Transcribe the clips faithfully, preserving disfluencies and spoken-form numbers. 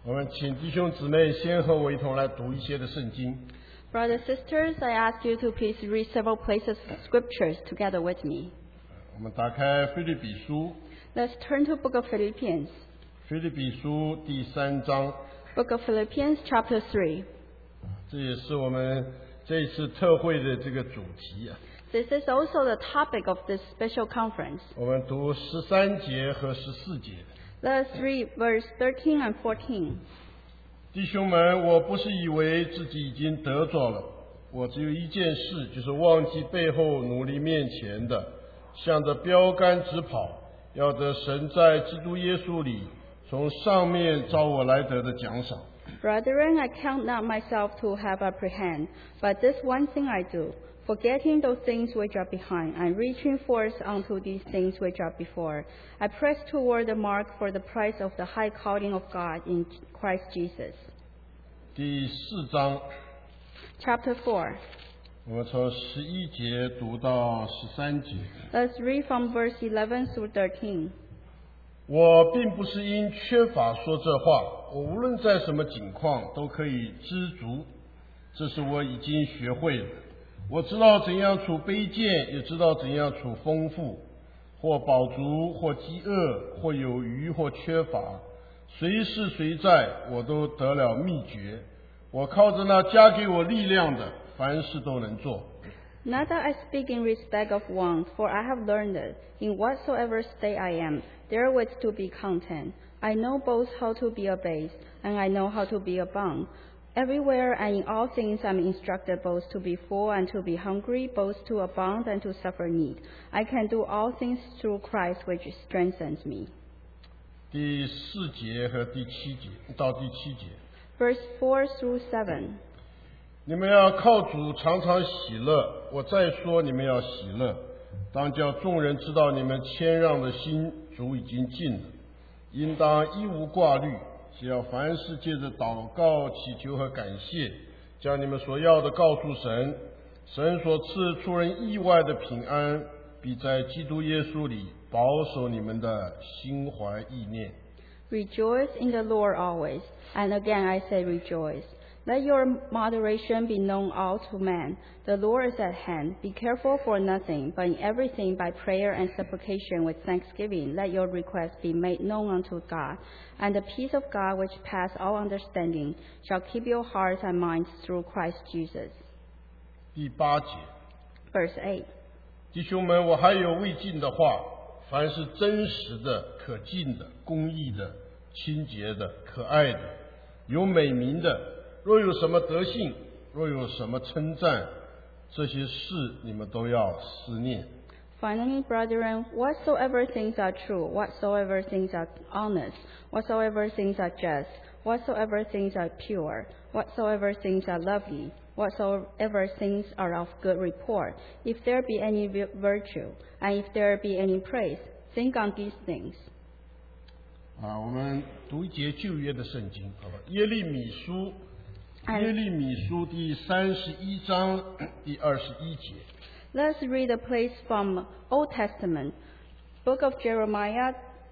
我们请弟兄姊妹先和我一同来读一些的圣经。 Brothers and sisters, I ask you to please read several places of scriptures together with me. 我们打开腓立比书， Let's turn to Book of Philippians. 腓立比书第三章， Book of Philippians, chapter three. 这也是我们这一次特会的这个主题啊。 This is also the topic of this special conference. 我们读十三节和十四节。 Let's read verse thirteen and fourteen. 弟兄们，我不是以为自己已经得着了，我只有一件事，就是忘记背后，努力面前的，向着标杆直跑，要得神在基督耶稣里从上面召我来得的奖赏。 Brethren, I count not myself to have apprehended, but this one thing I do, forgetting those things which are behind, and reaching forth unto these things which are before. I press toward the mark for the prize of the high calling of God in Christ Jesus. 第四章， Chapter four. 我们从十一节读到十三节。 Let's read from verse eleven through thirteen. 我并不是因缺乏说这话，我无论在什么境况都可以知足，这是我已经学会了。我知道怎样处卑贱，也知道怎样处丰富，或饱足，或饥饿，或有余，或缺乏，随是随在，我都得了秘诀。我靠着那加给我力量的，凡事都能做。 Not that I speak in respect of want, for I have learned it, in whatsoever state I am, therewith to be content. I know both how to be abased, and I know how to be abound. Everywhere and in all things I am instructed both to be full and to be hungry, both to abound and to suffer need. I can do all things through Christ which strengthens me. 第四节和第七节到第七节。 Verse four through seven. 你们要靠主常常喜乐，我再说你们要喜乐，当叫众人知道你们谦让的心，主已经尽了。应当一无挂虑，只要凡事借着祷告、祈求和感谢，将你们所要的告诉神。神所赐出人意外的平安，必在基督耶稣里保守你们的心怀意念。 Rejoice in the Lord always, and again I say rejoice. Let your moderation be known all to men. The Lord is at hand. Be careful for nothing, but in everything by prayer and supplication with thanksgiving, let your requests be made known unto God. And the peace of God, which passes all understanding, shall keep your hearts and minds through Christ Jesus. 第八节， Verse eight. 弟兄们，我还有未尽的话，凡是真实的、可敬的、公义的、清洁的、可爱的、有美名的，若有什么德性，若有什么称赞，这些事你们都要思念。 Finally, brethren, whatsoever things are true, whatsoever things are honest, whatsoever things are just, whatsoever things are pure, whatsoever things are lovely, whatsoever things are of good report, if there be any virtue, and if there be any praise, think on these things. 啊，我们读一节旧约的圣经，好吧？耶利米书，耶利米书第三十一章第二十一节。 Let's read a place from Old Testament, Book of Jeremiah,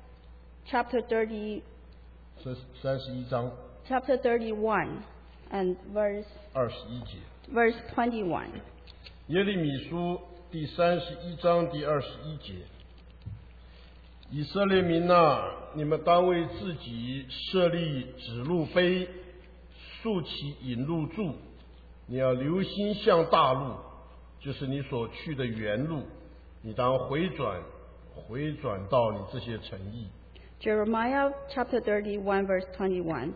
chapter thirty, 这三十一章 chapter thirty-one, and verse 二十一节。 verse twenty-one. 耶利米书第三十一章第二十一节。以色列民啊，你们当为自己设立指路碑，竖起引路柱。你要留心向大路，就是你所去的原路。你当回转，回转到你这些城邑。 Jeremiah chapter thirty-one, verse twenty-one.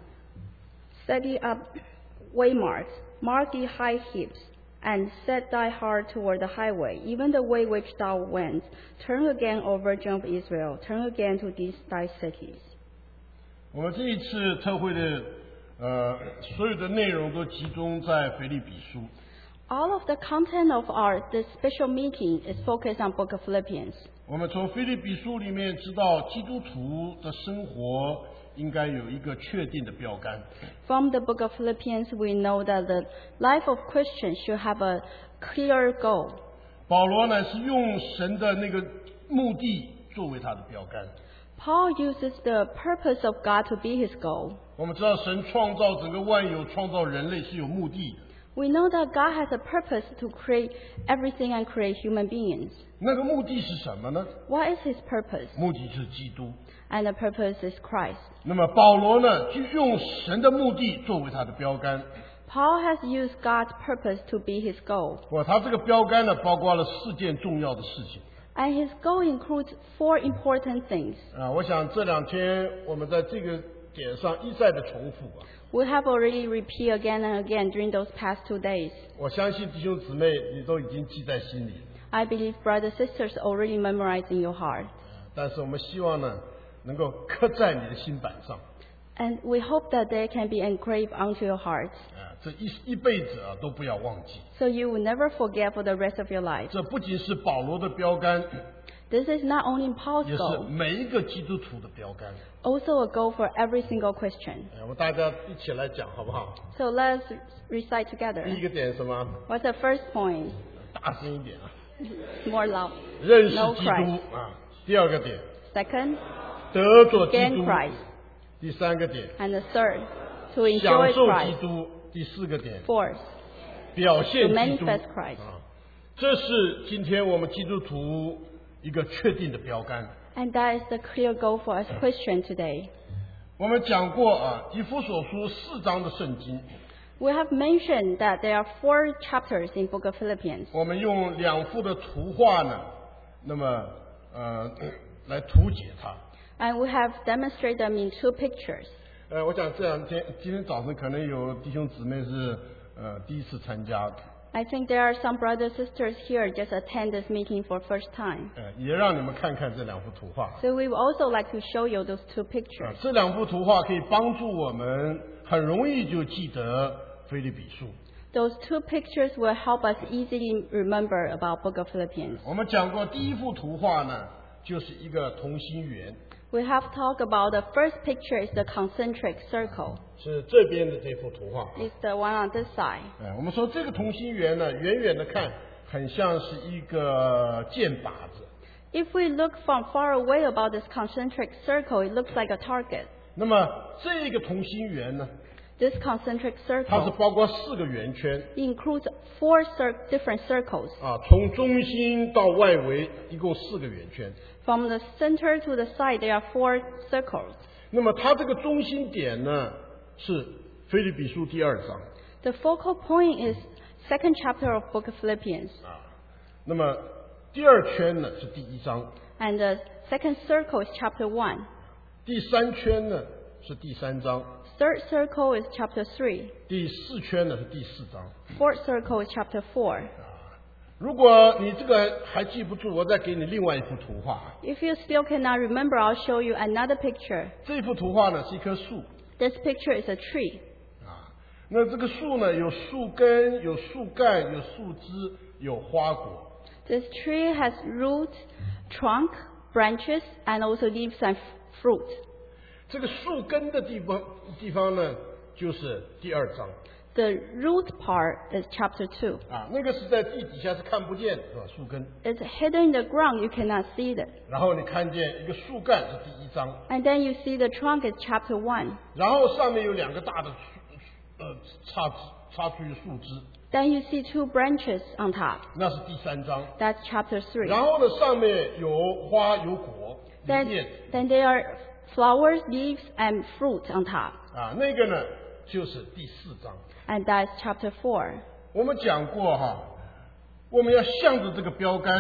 Set thee up waymarks, mark thee high heaps, and set thy heart toward the highway, even the way which thou went. Turn again, O Virgin of Israel, turn again to these thy cities. 我们这一次特会的呃所有的内容都集中在腓立比书。 All of the content of our this special meeting is focused on Book of Philippians. 我们从腓立比书里面知道，基督徒的生活应该有一个确定的标杆。 From the Book of Philippians, we know that the life of Christians should have a clear goal. 保罗呢是用神的那个目的作为他的标杆。 Paul uses the purpose of God to be his goal. 我们知道神创造整个万有，创造人类是有目的的。 We know that God has a purpose to create everything and create human beings. 那个目的是什么呢？ What is his purpose? 目的是基督。 And the purpose is Christ. 那么保罗呢，就用神的目的作为他的标杆。 Paul has used God's purpose to be his goal. 哇，他这个标杆呢，包括了四件重要的事情。 And his goal includes four important things. 啊，我想这两天我们在这个点上一再的重复啊。 We have already repeated again and again during those past two days. 我相信弟兄姊妹你都已经记在心里。 I believe brothers and sisters already memorized in your heart. 但是我们希望呢，能够刻在你的心板上。 And we hope that they can be engraved onto your heart. 啊，这一一辈子啊都不要忘记。 So you will never forget for the rest of your life. 这不仅是保罗的标杆， This is not only Paul's 也是 goal, 每一个基督徒的标杆。 also a goal for every single Christian. 哎，我们大家一起来讲好不好？ So let's recite 第一 together. 个点是什么？ What's the first point? 大声一点啊！ More love. 认识 No 基督 Christ. 啊。第二个点， Second, 得着基 gain 督。 Christ. 第三个点， And the third, to 享 enjoy 受基 Christ. 督。第四个点， Fourth, 表 to 现基督 manifest Christ. 啊。这是今天我们基督徒一个确定的标杆。 And that is the clear goal for us Christians today. 我们讲过啊，以弗所书四章的圣经， We have mentioned that there are four chapters in Book of Philippians. 我们用两幅的图画呢，那么呃来图解它。 And we have demonstrated them in two pictures. 呃，我想这两天今天早晨可能有弟兄姊妹是呃第一次参加的， I think there are some brothers and sisters here just attend this meeting for first time. 呃，也让你们看看这两幅图画。 So we would also like to show you those two 啊 pictures. 这两幅图画可以帮助我们很容易就记得腓立比书。 Those two pictures will help us easily remember about Book of Philippians. 我们讲过第一幅图画呢，就是一个同心圆， We have talked about the first picture is the concentric circle. 是这边的这幅图画。 It's the one on this side. 哎，我们说这个同心圆呢，远远的看很像是一个箭靶子。 If we look from far away about this concentric circle, it looks like a target. 那么这个同心圆呢， This concentric 它是 circle 包括四个圆圈 includes four cir- different circles. 啊，从中心到外围一共四个圆圈。 From the center to the side, there are four circles. 那么它这个中心点呢，是腓立比书第二章 The focal point is second chapter of Book of Philippians. 啊。那么第二圈呢是第一章， And the second circle is chapter one. 第三圈呢是第三章， Third circle is chapter three. 第四圈呢是第四章。 Fourth circle is chapter four. 如果你这个还记不住，我再给你另外一幅图画。 If you still cannot remember, I'll show you another picture. 这幅图画呢是一棵树 This picture is a tree. 啊，那这个树呢有树根、有树干、有树枝、有花果。 This tree has root, trunk, branches, and also leaves and f- fruit. 这个树根的地方地方呢，就是第二章 The root part is chapter two. 啊，那个是在地底下是看不见的，是吧？树根。 It's hidden in the ground, you cannot see it. 然后你看见一个树干是第一章， And then you see the trunk is chapter one. 然后上面有两个大的树呃插插出去树枝， Then you see two branches on top. 那是第三章。 That's chapter three. 然后呢，上面有花有果有 Then, 叶子 then there are flowers, leaves, and fruit on top. 啊，那个呢就是第四章。 And that's chapter four. 我们讲过哈，我们要向着这个标杆，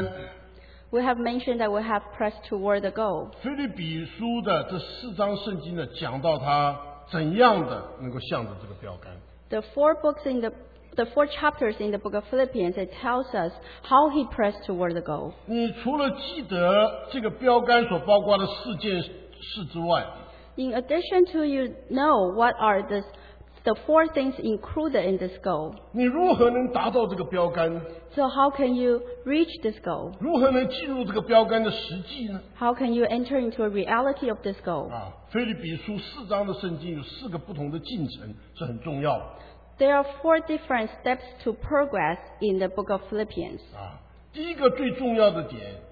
We have mentioned that we have pressed toward the goal. 腓立比书的这四章圣经呢，讲到他怎样的能够向着这个标杆。 The four books in the the four chapters in the book of Philippians, it tells us how he pressed toward the goal. 你除了记得这个标杆所包括的四件事之外， In addition to you know what are the the four things included in this goal. 你如何能达到这个标杆？ So how can you reach this goal? 如何能进入这个标杆的实际呢？ How can you enter into a reality of this goal? 啊，腓立比书四章的圣经有四个不同的进程，是很重要的 There are four different steps to progress in the book of Philippians. 啊。第一个最重要的点，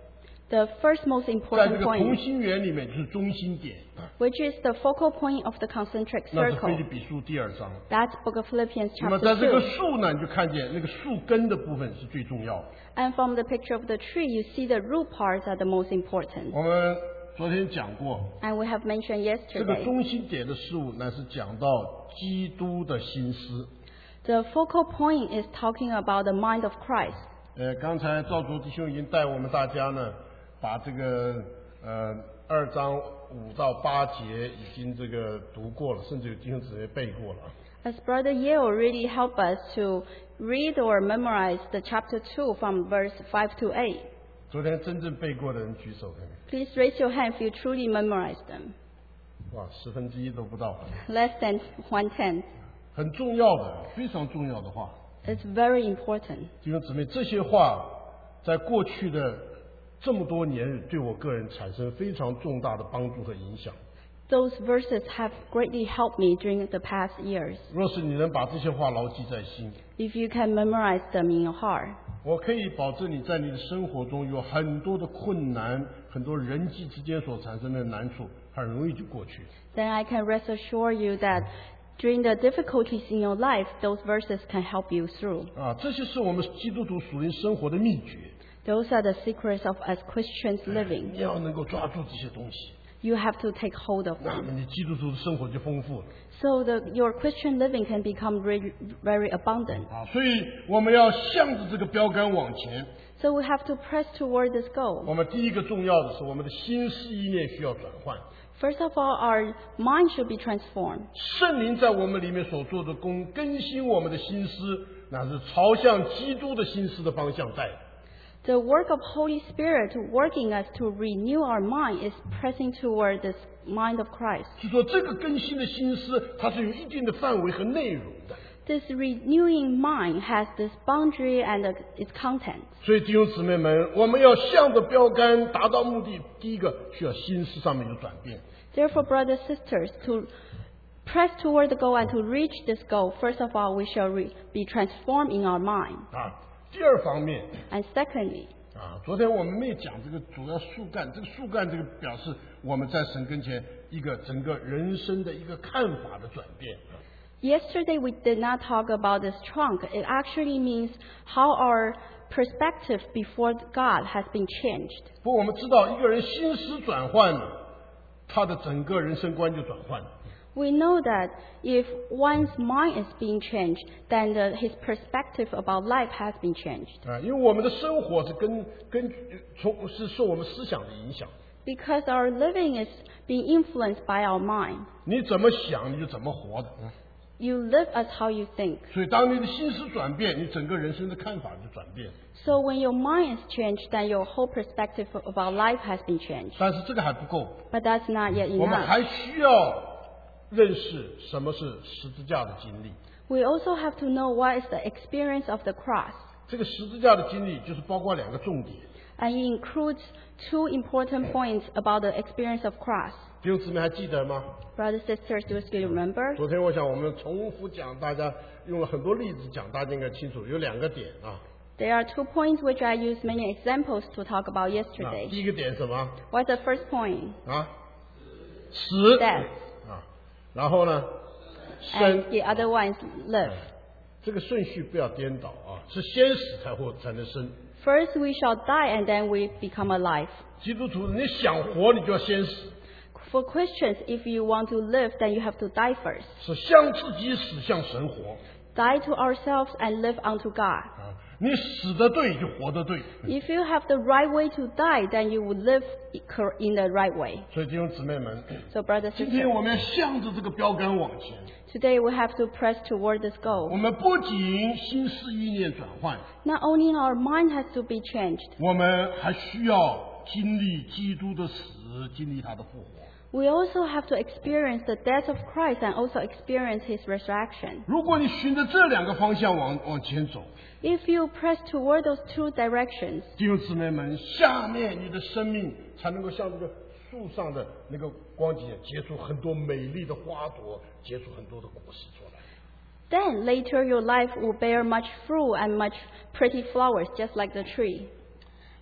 The first most 在这 important 个同 point, 心圆里面就是中心点， which is the focal point of the concentric 那是腓 circle. 立比书第二章。 That's Book of Philippians 那么 chapter 在这个 two. 树呢，你就看见那个树根的部分是最重要的。 And from the picture of the tree, you see the root parts are the most important. 我们昨天讲过， And we have mentioned 这个 yesterday, 中心点的事物乃是讲到基督的心思。 the focal point is talking about the mind of Christ. 呃，刚才赵卓弟兄已经带我们大家呢，把这个呃二章五到八节已经这个读过了，甚至有弟兄姊妹背过了。 As Brother Yale really helped us to read or memorize the chapter two from verse five to eight. 昨天真正背过的人举手看看， Please raise your hand if you truly memorized them. 哇，十分之一都不到， Less than one-tenth. 很重要的，非常重要的话。 It's very important. 弟兄姊妹，这些话在过去的这么多年，对我个人产生非常重大的帮助和影响。 Those verses have greatly helped me during the past years. 若是你能把这些话牢记在心， If you can memorize them in your heart, 我可以保证你在你的生活中有很多的困难，很多人际之间所产生的难处，很容易就过去。 then I can rest assure you that during the difficulties in your life, those verses can help you through. 啊，这些是我们基督徒属灵生活的秘诀。 Those are the secrets of as Christians living. 你要能够抓住这些东西， You have to take hold of 那 them. 么你基督徒的生活就丰富了。 So that your Christian living can become re- very abundant. 啊，所以我们要向着这个标杆往前。 So we have to press toward this goal. 我们第一个重要的是，我们的心思意念需要转换。 First of all, our mind should be transformed. 圣灵在我们里面所做的工，更新我们的心思，那是朝向基督的心思的方向带。 The work of Holy Spirit working us to renew our mind is pressing toward this mind of Christ. 就说这个更新的心思，它是有一定的范围和内容的。 This renewing mind has this boundary and its content. 所以弟兄姊妹们，我们要向着标杆达到目的，第一个需要心思上面有转变。 Therefore, brothers and sisters, to press toward the goal and to reach this goal, first of all, we shall re- be transformed in our mind. 啊，第二方面 And secondly, 啊，昨天我们没有讲这个主要树干，这个树干这个表示我们在神跟前一个整个人生的一个看法的转变。 yesterday we did not talk about this trunk. It actually means how our perspective before God has been changed. 不过我们知道，一个人心思转换了，他的整个人生观就转换了。 We know that if one's mind is being changed, then the, his perspective about life has been changed. 啊，因为我们的生活是根根据从是受我们思想的影响， Because our living is being influenced by our mind. 你怎么想你就怎么活的。嗯 You live as how you think. 所以当你的心思转变，你整个人生的看法就转变。 So when your mind is changed, then your whole perspective about life has been changed. 但是这个还不够， But that's not yet 我们 enough. 还需要认识什么是十字架的经历。 We also have to know what is the experience of the cross. 这个十字架的经历就是包括两个重点。 And it includes two important points about the experience of cross. 弟兄姊妹还记得吗？ Brothers and sisters, do you still remember? 昨天我想我们重复讲，大家用了很多例子讲，大家应该清楚，有两个点啊。 There are two points which I used many examples to talk about 啊 yesterday. 第一个点是什么 What's the first point? 啊？死 Death. 啊，然后呢，生 And the other one is live. 这个顺序不要颠倒啊，是先死才会才能生。 First we shall die and then we become alive. 基督徒，你想活，你就要先死， For Christians, if you want to live, then you have to die first. 是向自己死，向神活 Die to ourselves and live unto God. 啊。你死得对，就活得对。 If you have the right way to die, then you will live in the right way. 所以弟兄姊妹们， So, brothers 今 and 天 sisters, 我们要向着这个标杆往前。 today we have to press toward this 我 goal. 们不仅心思意念转换， Not only our mind has to be changed, 我们还需要经历基督的死，经历他的复活。 we also have to experience the death of Christ and also experience His resurrection. 如果你循着这两个方向往往前走， If you press toward those two directions, 弟兄姊妹们，下面你的生命才能够像这个树上的那个光景，结出很多美丽的花朵，结出很多的果实出来。 then later your life will bear much fruit and much pretty flowers, just like the tree.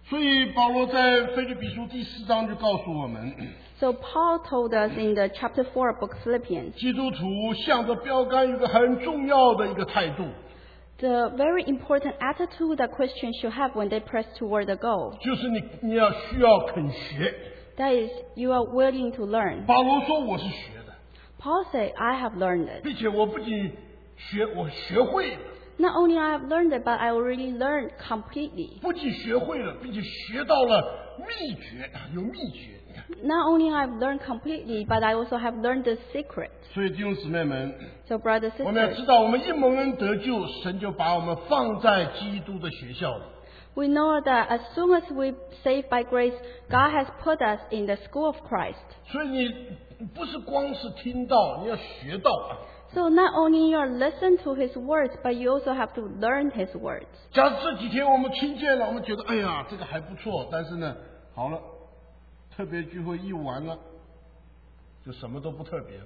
所以保罗在腓立比书第四章就告诉我们， So Paul told us in the chapter four of book Philippians, 基督徒向着标杆有一个很重要的一个态度， the very important attitude that Christians should have when they press toward the goal. 就是你你要需要肯学。 That is, you are willing to learn. 保罗说我是学的， Paul said, I have learned it. 并且我不仅学，我学会了， Not only I have learned it, but I already learned completely. 不仅学会了，并且学到了秘诀，有秘诀。你看， Not only I've learned completely, but I also have learned the secret. 所以弟兄姊妹们， So brothers 我们要 sisters, 知道，我们一蒙恩得救，神就把我们放在基督的学校里。 we know that as soon as we saved by grace, God has put us in the school of Christ. 所以你不是光是听到，你要学到啊。 So not only you listen to His words, but you also have to learn His words. 假如这几天我们听见了，我们觉得哎呀这个还不错，但是呢，好了，特别聚会一完了，就什么都不特别了。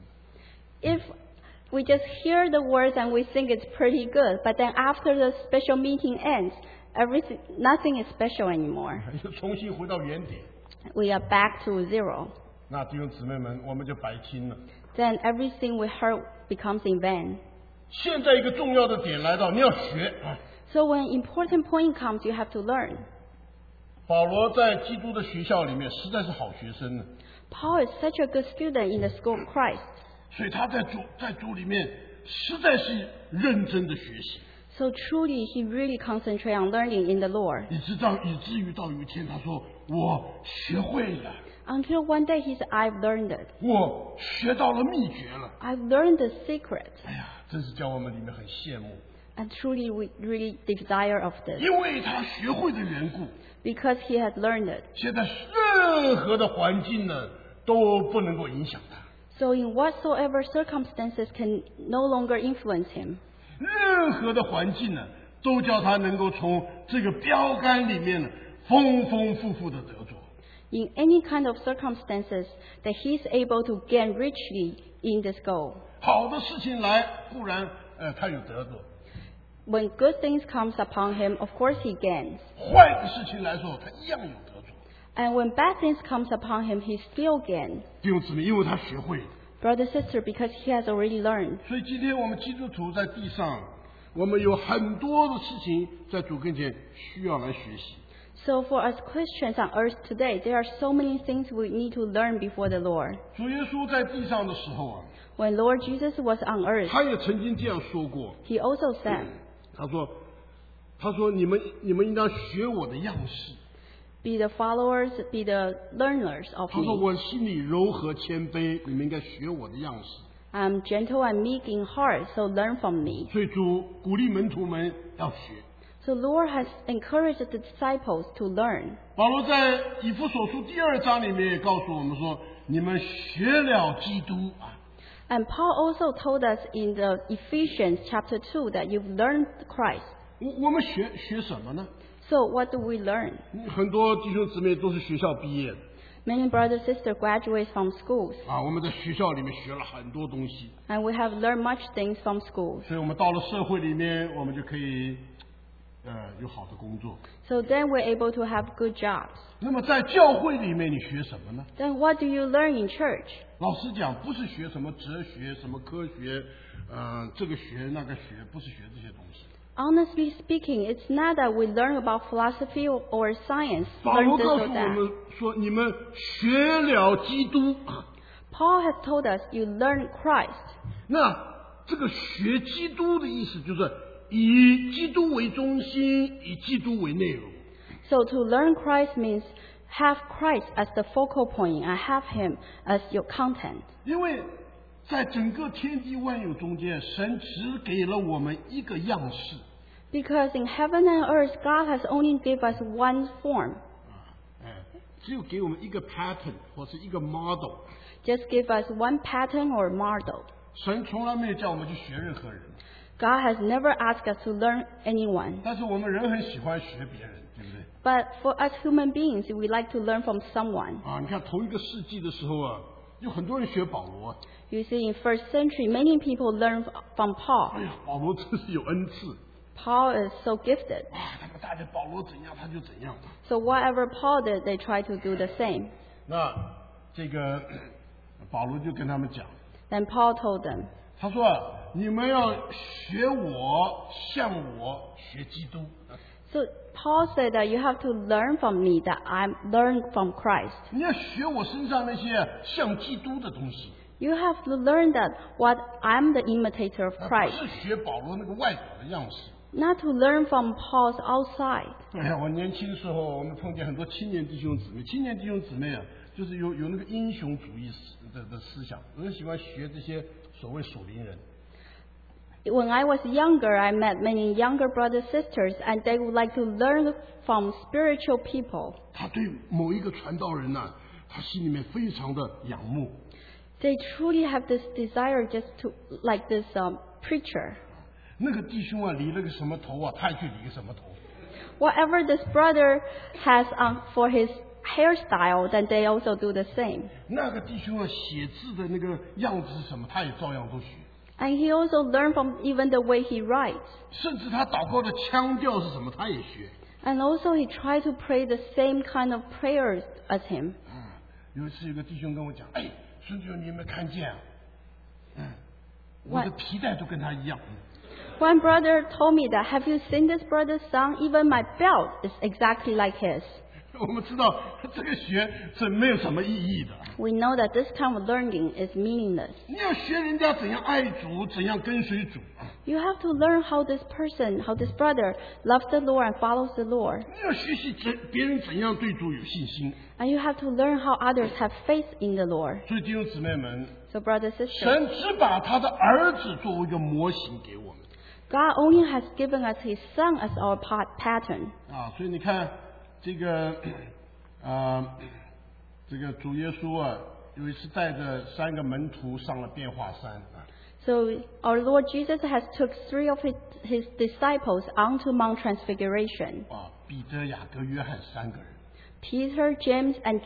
If we just hear the words and we think it's pretty good, but then after the special meeting ends, everything, nothing is special anymore. 又重新回到原点， We are back to zero. 那弟兄姊妹们，我们就白听了。 Then everything we heard becomes in vain. 现在一个重要的点来到，你要学啊。 So when important point comes, you have to learn. 保罗在基督的学校里面实在是好学生呢， Paul is such a good student in the school of Christ. 所以他在主在主里面实在是认真的学习， So truly, he really concentrates on learning in the Lord. 以至到以至于到有一天他说我学会了， Until one day he said, I've learned it. 我学到了秘诀了。 I've learned the secret. 哎呀，真是叫我们里面很羡慕， And truly, we really desire of this. 因为他学会的缘故， Because he has learned it. 现在任何的环境呢都不能够影响他， So in whatsoever circumstances can no longer influence him. 任何的环境呢都叫他能够从这个标杆里面呢丰丰富富的得着。 In any kind of circumstances, that he is able to gain richly in this goal. 好的事情来，固然呃他有得着； When good things comes upon him, of course he gains. 坏的事情来说，他一样有得着。 And when bad things comes upon him, he still gains. 弟兄姊妹，因为他学会了， Brother, sister, because he has already learned. 所以今天我们基督徒在地上，我们有很多的事情在主跟前需要来学习。 So for us Christians on earth today, there are so many things we need to learn before the Lord. 主耶稣在地上的时候啊， When Lord Jesus was on earth, 他也曾经这样说过， he also said, 他说：“他说你们你们应当学我的样式。 be the followers, be the learners of 他说 me. 我心里柔和谦卑，你们应该学我的样式。 I'm gentle and meek in heart, so learn from me. 所以主鼓励门徒们要学。 So Lord has encouraged the disciples to learn. 保罗在以弗所书第二章里面也告诉我们说：你们学了基督啊， And Paul also told us in the Ephesians chapter two that you've learned Christ. 我我们学学什么呢？ So what do we learn? 很多弟兄姊妹都是学校毕业的 Many brothers and sisters graduate from schools, 啊，我们在学校里面学了很多东西， and we have learned much things from schools. 所以我们到了社会里面，我们就可以呃有好的工作。 So then we're able to have good jobs. 那么在教会里面，你学什么呢？ Then what do you learn in church? 老实讲，不是学什么哲学、什么科学，呃，这个学那个学，不是学这些东西。 Honestly speaking, it's not that we learn about philosophy or, or science, 保 learn 罗 this 告 or 诉我 that. 们说，你们学了基督， Paul has told us you learn Christ. 那这个学基督的意思就是以基督为中心，以基督为内容。 So to learn Christ means have Christ as the focal point and have him as your content. 因为在整个天地万有中间，神只给了我们一个样式。 Because in heaven and earth, God has only give us one form. 哎，只有给我们一个 pattern 或是一个 model。 Just give us one pattern or model. 神从来没有叫我们去学任何人， God has never asked us to learn anyone. 但是我们人很喜欢学别人，对不对？ But for us human beings, we like to learn from someone. 啊，你看同一个世纪的时候啊，有很多人学保罗。 You see, in first century, many people learn from Paul. 哎呀，保罗真是有恩赐 Paul is so gifted. 啊！他们大大家保罗怎样他就怎样。 So whatever Paul did, they try to do the same. 那这个保罗就跟他们讲， Then Paul told them, 他说啊，你们要学我，像我学基督。 so Paul said that you have to learn from me, that I'm learn from Christ. 你要学我身上那些像基督的东西， You have to learn that what I'm the imitator of 而不 Christ, 是学保罗那个外表的样式。 not to learn from Paul's outside. 哎呀，我年轻时候我们碰见很多青年弟兄姊妹，青年弟兄姊妹啊，就是有有那个英雄主义思的的思想，有人喜欢学这些所谓属灵人。 When I was younger, I met many younger brothers sisters, and they would like to learn from spiritual people. 他对某一个传道人呢、他心里面非常的仰慕。 They truly have this desire just to, like this um, preacher. 那个弟兄啊，理了个什么头啊，他也去理个什么头。 Whatever this brother has um, for his hairstyle, then they also do the same. 那个弟兄啊，写字的那个样子是什么，他也照样都学。 And he also learned from even the way he writes. 甚至他祷告的腔调是什么，他也学。 And also he tried to pray the same kind of prayers as him. 嗯，有一次有个弟兄跟我讲，哎，孙子，你有没有看见啊？嗯，我的皮带都跟他一样。 One brother told me that, have you seen this brother's son? Even my belt is exactly like his. 我们知道这个学是没有什么意义的。 We know that this kind of learning is meaningless. 你要学人家怎样爱主，怎样跟随主。 You have to learn how this person, how this brother loves the Lord and follows the Lord. 你要学习怎别人怎样对主有信心。 And you have to learn how others have faith in the Lord. 所以弟兄姊妹们， So brothers and sisters, 神只把他的儿子作为一个模型给我们 God only has given us His Son as our pa- pattern. 啊。所以你看这个啊，这个主耶稣啊，有一次带着三个门徒上了变化山啊。 So our Lord Jesus has took three of his, his disciples onto Mount Transfiguration. 啊，彼得、雅各、约翰三个人。 Peter, James, and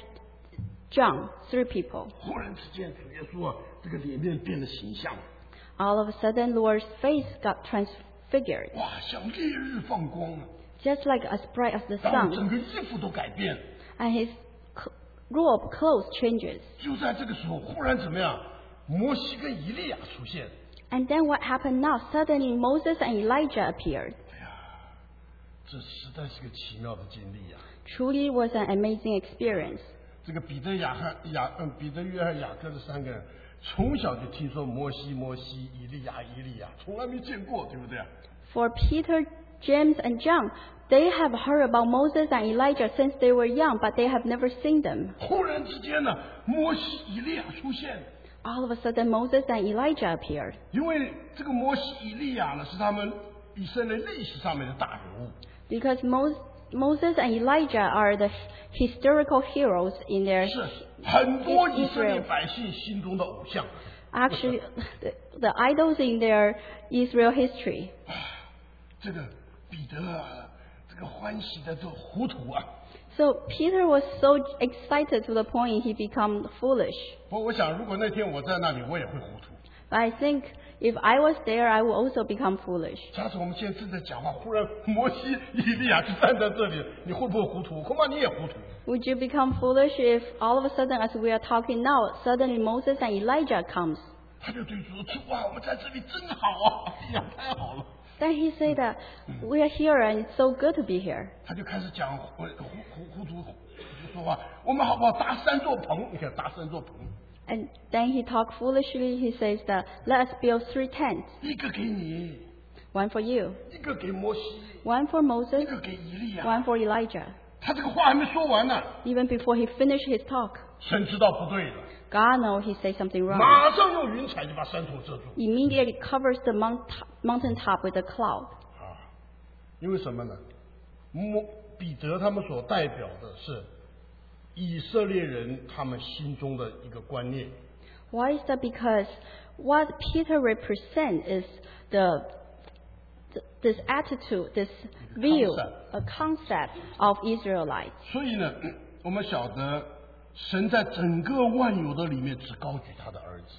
John, three people. 忽然之间，主耶稣啊，这个脸面变了形象， All of a sudden, Lord's face got transfigured, 哇，像烈日放光啊！ just like as bright as the 然后整 sun, 个衣服都改变。 and his c- robe, clothes changes. 就在这个时候，忽然怎么样？摩西跟以利亚出现。 And then what happened now? Suddenly Moses and Elijah appeared. 哎呀，这实在是个奇妙的经历呀、 Truly was an amazing experience. 这个彼得、雅翰、雅嗯，彼得、约翰、雅各这三个人，从小就听说摩西、摩西、以利亚、以利亚，从来没见过，对不对？ For Peter, James, and John, they have heard about Moses and Elijah since they were young, but they have never seen them. 忽然之间呢，摩西、以利亚出现。 All of a sudden, Moses and Elijah appeared. 因为这个摩西、以利亚呢，是他们以色列历史上面的大人物。 Because Mos- Moses and Elijah are the historical heroes in their 是很多以色列 Israel. 百姓心中的偶像。 Actually, the, the idols in their Israel history. 这个彼得啊，这个欢喜的都糊涂啊。 So Peter was so excited to the point he became foolish. 不过我想，如果那天我在那里，我也会糊涂。 But I think if I was there, I would also become foolish. 假使我们现在正在讲话，忽然摩西、以利亚就站在这里，你会不会糊涂？恐怕你也糊涂。 Would you become foolish if all of a sudden, as we are talking now, suddenly Moses and Elijah comes? 他就对主说：“主啊，我们在这里真好啊！哎呀，太好了。” Then he said that we are here and it's so good to be here. 他就开始讲糊糊糊糊涂，就说话，我们好不好搭三座棚？你看搭三座棚， And then he talked foolishly. He says that let us build three tents. 一个给你， One for you, 一个给摩西， one for 一 Moses, 个给以利亚。 one for Elijah. 他这个话还没说完呢， Even before he finished his talk, 神知道不对了， God knows he said something wrong. 马上用云彩就把山头遮住。 Immediately covers the mount, mountain top with a cloud. 啊，因为什么呢？摩彼得他们所代表的是以色列人他们心中的一个观念。 Why is that? Because what Peter represents is the, th- this attitude, this view, a concept of Israelites. 所以呢，我们晓得神在整个万有的里面只高举他的儿子。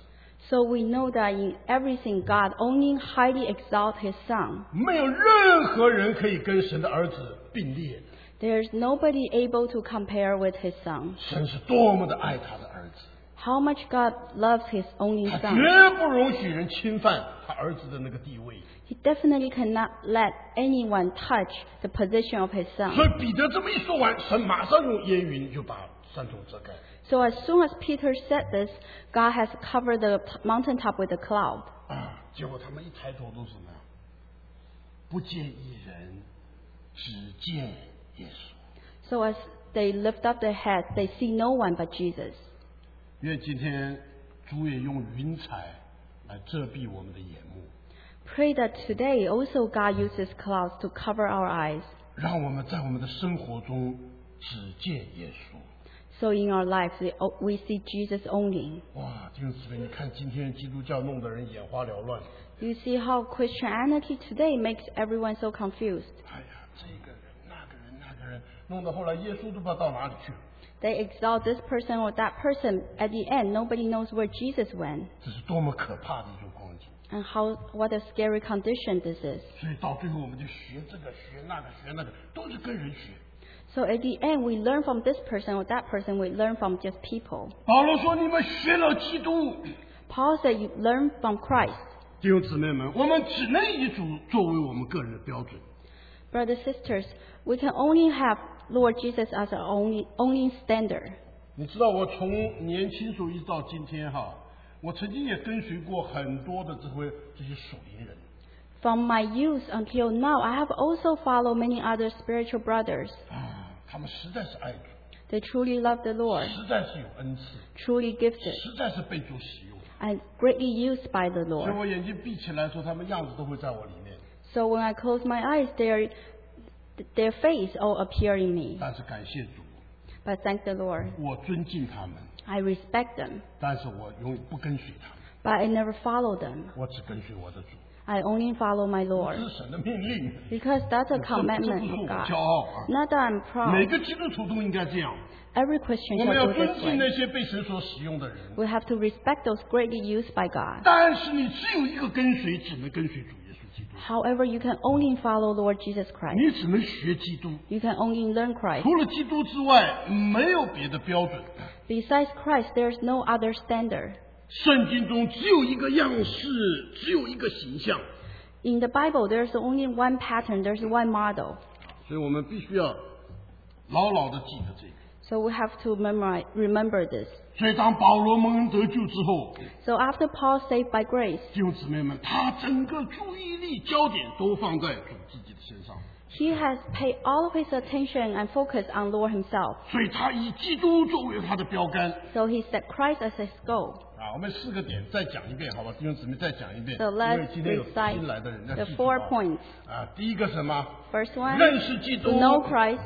So we know that in everything God only highly exalts his Son. 没有任何人可以跟神的儿子并列的。 There's nobody able to compare with his Son. 神是多么的爱他的儿子， How much God loves his only 他 Son. 绝不容许人侵犯他儿子的那个地位。 He definitely cannot let anyone touch the position of his 所 Son. 以彼得这么一说完，神马上用烟云就把山头遮盖。 So as soon as Peter said this, God has covered the mountaintop with a cloud. 啊，结果他们一抬头都是什么呀？不见一人，只见耶稣。 So as they lift up their heads, they see no one but Jesus. 愿今天主也用云彩来遮蔽我们的眼目， Pray that today also God uses clouds to cover our eyes. 让我们在我们的生活中只见耶稣。 So in our lives, we, we see Jesus only. 哇，弟兄姊妹，你看今天基督教弄得人眼花缭乱。 You see how Christianity today makes everyone so confused. 哎呀，这个人那个人那个人，弄到后来耶稣都不知道到哪里去了。 They exalt this person or that person. At the end, nobody knows where Jesus went. 这是多么可怕的一种光景！ And how, what a scary condition this is. 所以到最后，我们就学这个学那个学那个，都是跟人学。 So at the end, we learn from this person or that person. We learn from just people. 保罗说：“你们学了基督。” Paul said, you learn from Christ. 弟兄姊妹们，我们只能以主作为我们个人的标准。 Brothers, sisters, we can only have Lord Jesus as our only, only standard. 你知道，我从年轻时候一直到今天哈，我曾经也跟随过很多的这回这些属灵人。 From my youth until now, I have also followed many other spiritual brothers. 啊，他们实在是爱主， They truly love the Lord, 实在是有恩赐， truly gifted, 实在是被主使用。 and greatly used by the 所以 Lord. 我眼睛闭起来的时候，他们样子都会在我里面。 So when I close my eyes, their, their face all appear in me. 但是感谢主， But thank the Lord, 我尊敬他们， I respect them, 但是我永远不跟随他们， but I never follow them. 我只跟随我的主。 I only follow my 这 Lord, 是神的命令， because that's a 这这不是 commandment 我 of 骄 God. 傲啊！ Not that I'm 每 proud. 个基督徒都应该这样。 Every Christian 我们 shall 要 do 尊 this 敬那 way. 些被神所使用的人， We have to respect those greatly used by God. 但是你只有一个跟随，只能跟随主耶稣基督。 However, you can only follow Lord Jesus Christ. 你只能学基督， You can only learn Christ. 除了基督之外，没有别的标准。 Besides Christ, there's no other standard. 圣经中只有一个样式，只有一个形象， In the Bible, there's only one pattern, there's one model. 所以我们必须要牢牢的记得这个。 So we have to memorize, remember this. 所以当保罗蒙恩得救之后， So after Paul saved by grace, 弟兄姊妹们，他整个注意力焦点都放在主自己的身上， he has paid all of his attention and focus on Lord himself. 所以他以基督作为他的标杆。 So he set Christ as his goal. 啊，我们四个点再讲一遍，好吧？弟兄姊妹再讲一遍， So 因 let's 为今天有 recite 新来的人要 the 记住 four 啊 points. 啊，第一个什么？ First one, 认识基 to 督。 know Christ.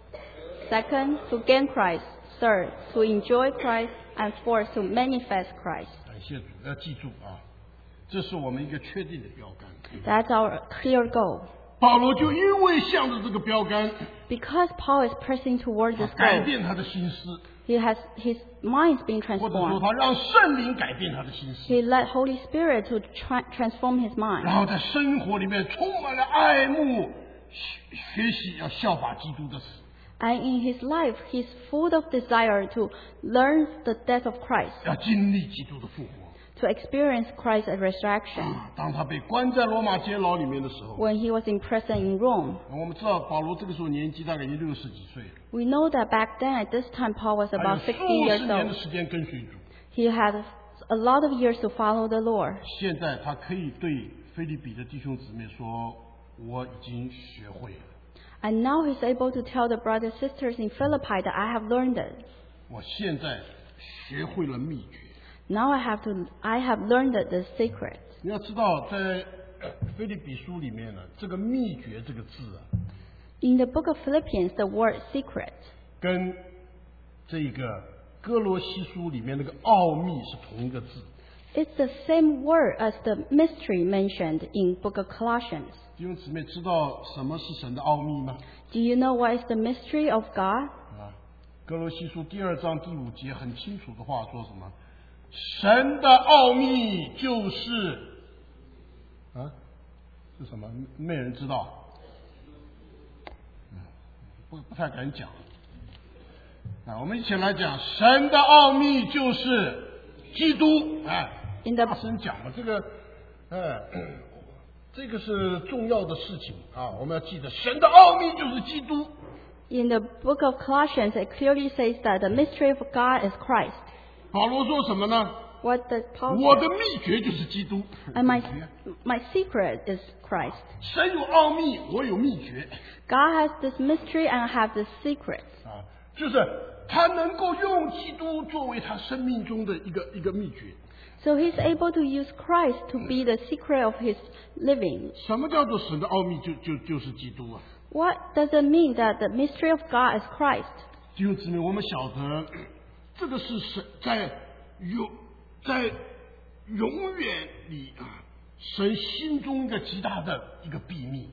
Second, to gain Christ. Third, to enjoy Christ. And fourth, to manifest Christ. 感谢主，要记住啊，这是我们一个确定的标杆。 That's our clear goal. 保罗就因为向着这个标杆， Because Paul is pressing towards 他 this 改 goal, 变他的心思， he has his mind being 或者说 transformed. 他让圣灵改变他的心思， He let Holy Spirit to tra- transform his 然 mind. 后在生活里面充满了爱慕，学学习要效法基督的死。 And in his life, he's full of desire to learn the death of Christ, 要经历基督的复活。 to experience Christ's resurrection. 啊，当他被关在罗马监牢里面的时候， When he was imprisoned in Rome, 我们知道保罗这个时候年纪大概已经六十几岁了， we know that back then, at this time, Paul was 还有 about 数 sixty 十 years 年的 old. 时间跟随主。 He had a lot of years to follow the Lord. 现在他可以对菲利比的弟兄姊妹说：“我已经学会了， And now he's able to tell the brothers and sisters in Philippi that I have learned it. 我现在学会了秘诀。” Now I have to, I have learned it, the secret. 你要知道，在呃菲利比书里面呢，这个秘诀这个字啊， In the book of Philippians, the word secret 跟这个哥罗西书里面那个奥秘是同一个字。 It's the same word as the mystery mentioned in book of Colossians. 弟兄姊妹知道什么是神的奥秘吗？ Do you know what is the mystery of God? 啊，哥罗西书第二章第五节很清楚的话说什么？ 神的奥秘就是啊，是什么？没人知道，不不太敢讲。啊，我们一起来讲，神的奥秘就是基督。哎，大声讲嘛，这个，哎，这个是重要的事情啊，我们要记得，神的奥秘就是基督。 In the book of Colossians, it clearly says that the mystery of God is Christ. 保罗说什么呢？ What does Paul say? 我的秘诀就是基督。 And my my secret is Christ. 神有奥秘，我有秘诀。 God has this mystery and I have this secret. 啊，就是他能够用基督作为他生命中的一个一个秘诀。 So he's able to use Christ to be the secret of his living. 什么叫做神的奥秘？就就就是基督啊。 What does it mean that the mystery of God is Christ? 弟兄姊妹，我们晓得这个是神在永在永远里啊，神心中一个极大的一个秘密。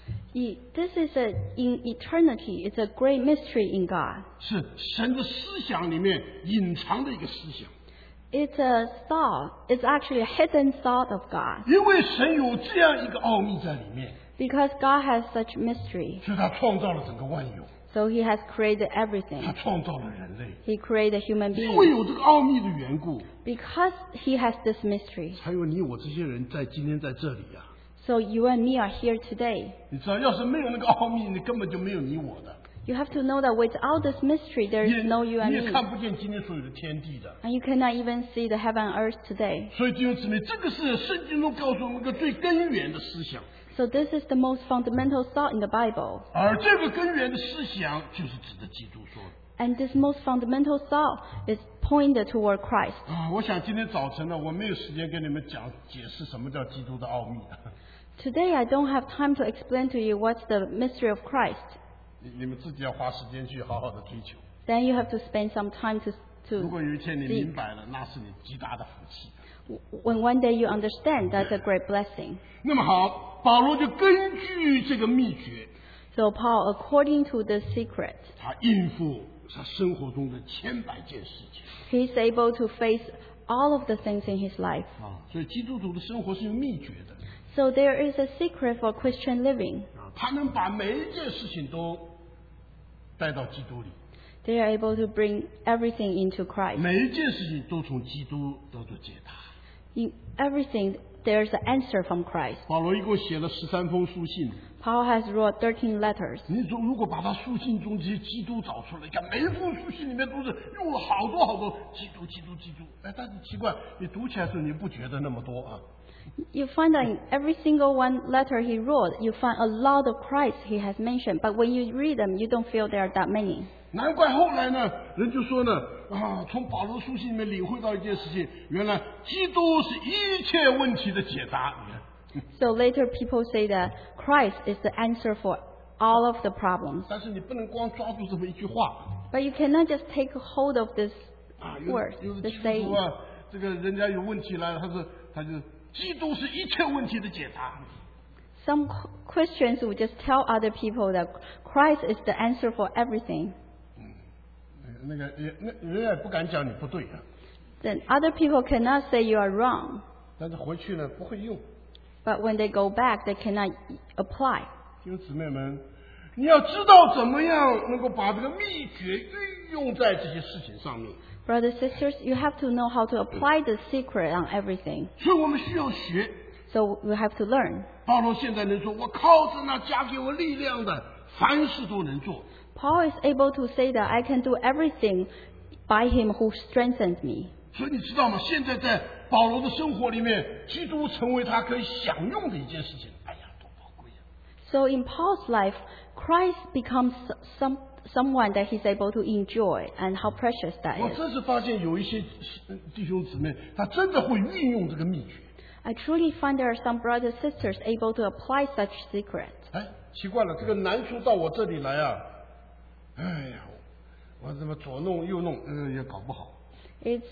This is a in eternity. It's a great mystery in God. 是神的思想里面隐藏的一个思想。 It's a thought. It's actually a hidden thought of God. 因为神有这样一个奥秘在里面。 Because God has such mystery. 所以他创造了整个万有。 So he has created everything. 他创造了人类。 He created human 因为 beings. 有这个奥秘的缘故。 Because he has this mystery. 才有你我这些人在今天在这里呀、啊。 So you and me are here today. 你知道，要是没有那个奥秘，你根本就没有你我的。 You have to know that without this mystery, there is no you and 你也 me. 看不见今天所有的天地的。 And you cannot even see the heaven and earth today. 所以弟兄姊妹，这个是圣经中告诉我们一个最根源的思想。 So this is the most fundamental thought in the Bible. 而这个根源的思想就是指着基督说的。 And this most fundamental thought is pointed toward Christ. 啊，我想今天早晨呢，我没有时间跟你们讲解释什么叫基督的奥秘。 Today I don't have time to explain to you what's the mystery of Christ. 你你们自己要花时间去好好的追求。 Then you have to spend some time to to. 如果有一天你明白了，那是你极大的福气。 When one day you understand, that's a great blessing. 那么好，保罗就根据这个秘诀。 So Paul, according to the secret, 他应付他生活中的千百件事情。 He's able to face all of the things in his life. 啊，所以基督徒的生活是有秘诀的。 So there is a secret for Christian living. 啊，他能把每一件事情都带到基督里。 They are able to bring everything into Christ. 每一件事情都从基督得到解答。 In everything, there's an answer from Christ. 保罗一共写了十三封书信。 Paul has wrote thirteen letters. 你说如果把他书信中这些基督找出来，你看每一封书信里面都是用了好多好多基督、基督、基督。哎，但是奇怪，你读起来的时候你不觉得那么多啊？ You find that in every single one letter he wrote, you find a lot of Christ he has mentioned. But when you read them, you don't feel there are that many. 难怪后来呢，人就说呢，啊，从保罗书信里面领会到一件事情，原来基督是一切问题的解答。你看。 So later people say that Christ is the answer for all of the problems. 但是你不能光抓住这么一句话。 But you cannot just take hold of this 啊，有 word, 有的 this 基督徒 saying. 啊，这个人家有问题来了，他是他就基督是一切问题的解答。 Some Christians would just tell other people that Christ is the answer for everything. 嗯，那个也那人家也不敢讲你不对啊。 Then other people cannot say you are wrong. 但是回去呢不会用。 But when they go back, they cannot apply. 弟兄姊妹们，你要知道怎么样能够把这个秘诀运用在这些事情上面。 Brothers and sisters, you have to know how to apply the secret on everything. 所以我们需要学。 So we have to learn. 保罗现在能说，我靠着那加给我力量的，凡事都能做。 Paul is able to say that I can do everything by him who strengthens me. 所以你知道吗？现在在保罗的生活里面，基督成为他可以享用的一件事情。哎呀，多宝贵呀！ So in Paul's life, Christ becomes some someone that he's able to enjoy, and how precious that 我 is. 真是发现有一些弟兄姊妹，他真的会运用这个秘诀。 I truly find there are some brothers and sisters able to apply such secrets. 哎，奇怪了，这个难处到我这里来啊，哎呀，我怎么左弄右弄，嗯，也搞不好。 It's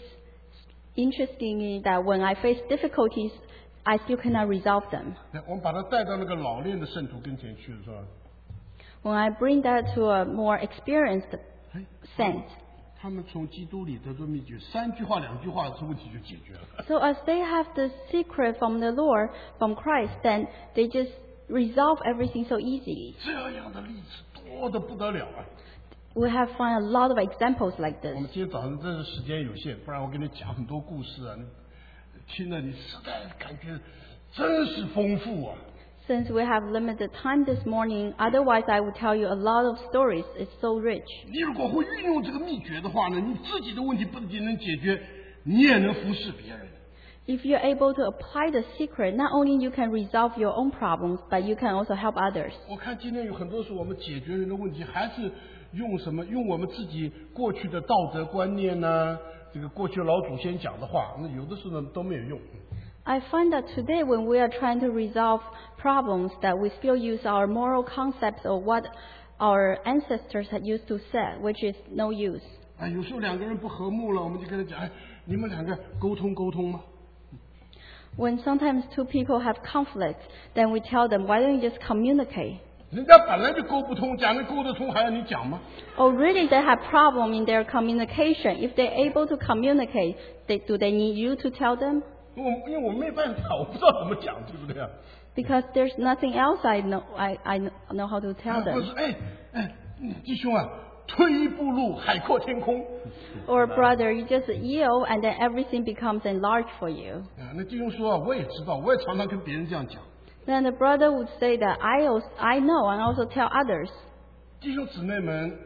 interesting that when I face difficulties, I still cannot resolve them. 我们把他带到那个老练的圣徒跟前去了，是吧？ When I bring that to a more experienced 哎， saint, 他们从基督里得到秘诀，三句话两句话，这问题就解决了。 So as they have the secret from the Lord, from Christ, then they just resolve everything so easily. 这样的例子多得不得了啊！ We have found a lot of examples like 我 this. 们今天早上真是时间有限，不然我给你讲很多故事啊，你听了你实在感觉真是丰富啊！ Since we have limited time this morning, otherwise I would tell you a lot of stories. It's so rich. 你如果会运用这个秘诀的话呢，你自己的问题不仅能解决，你也能服侍别人。 If you're able to apply the secret, not only you can resolve your own problems, but you can also help others. 我看今天有很多时候我们解决人的问题，还是用什么？用我们自己过去的道德观念呢、这个过去老祖先讲的话，那有的时候呢都没有用。 I find that today when we are trying to resolve problems, that we still use our moral concepts or what our ancestors had used to say, which is no use. 啊，有时候两个人不和睦了，我们就跟他讲，哎，你们两个沟通沟通嘛。 When sometimes two people have conflict, then we tell them, why don't you just communicate? 人家本来就沟不通，讲的沟得通，还要你讲吗？ Or really they have problem in their communication. If they're able to communicate, they, do they need you to tell them? 我因为我没办法，我不知道怎么讲，对不对啊？ Because there's nothing else I know, I, I know how to tell 或者 them. 是哎哎，嗯弟兄啊，退一步路，海阔天空。 Or brother, you just yield and then everything becomes enlarged for you. 啊，那弟兄说啊，我也知道，我也常常跟别人这样讲。 Then the brother would say that I, also, I know and also tell others. 弟兄姊妹们，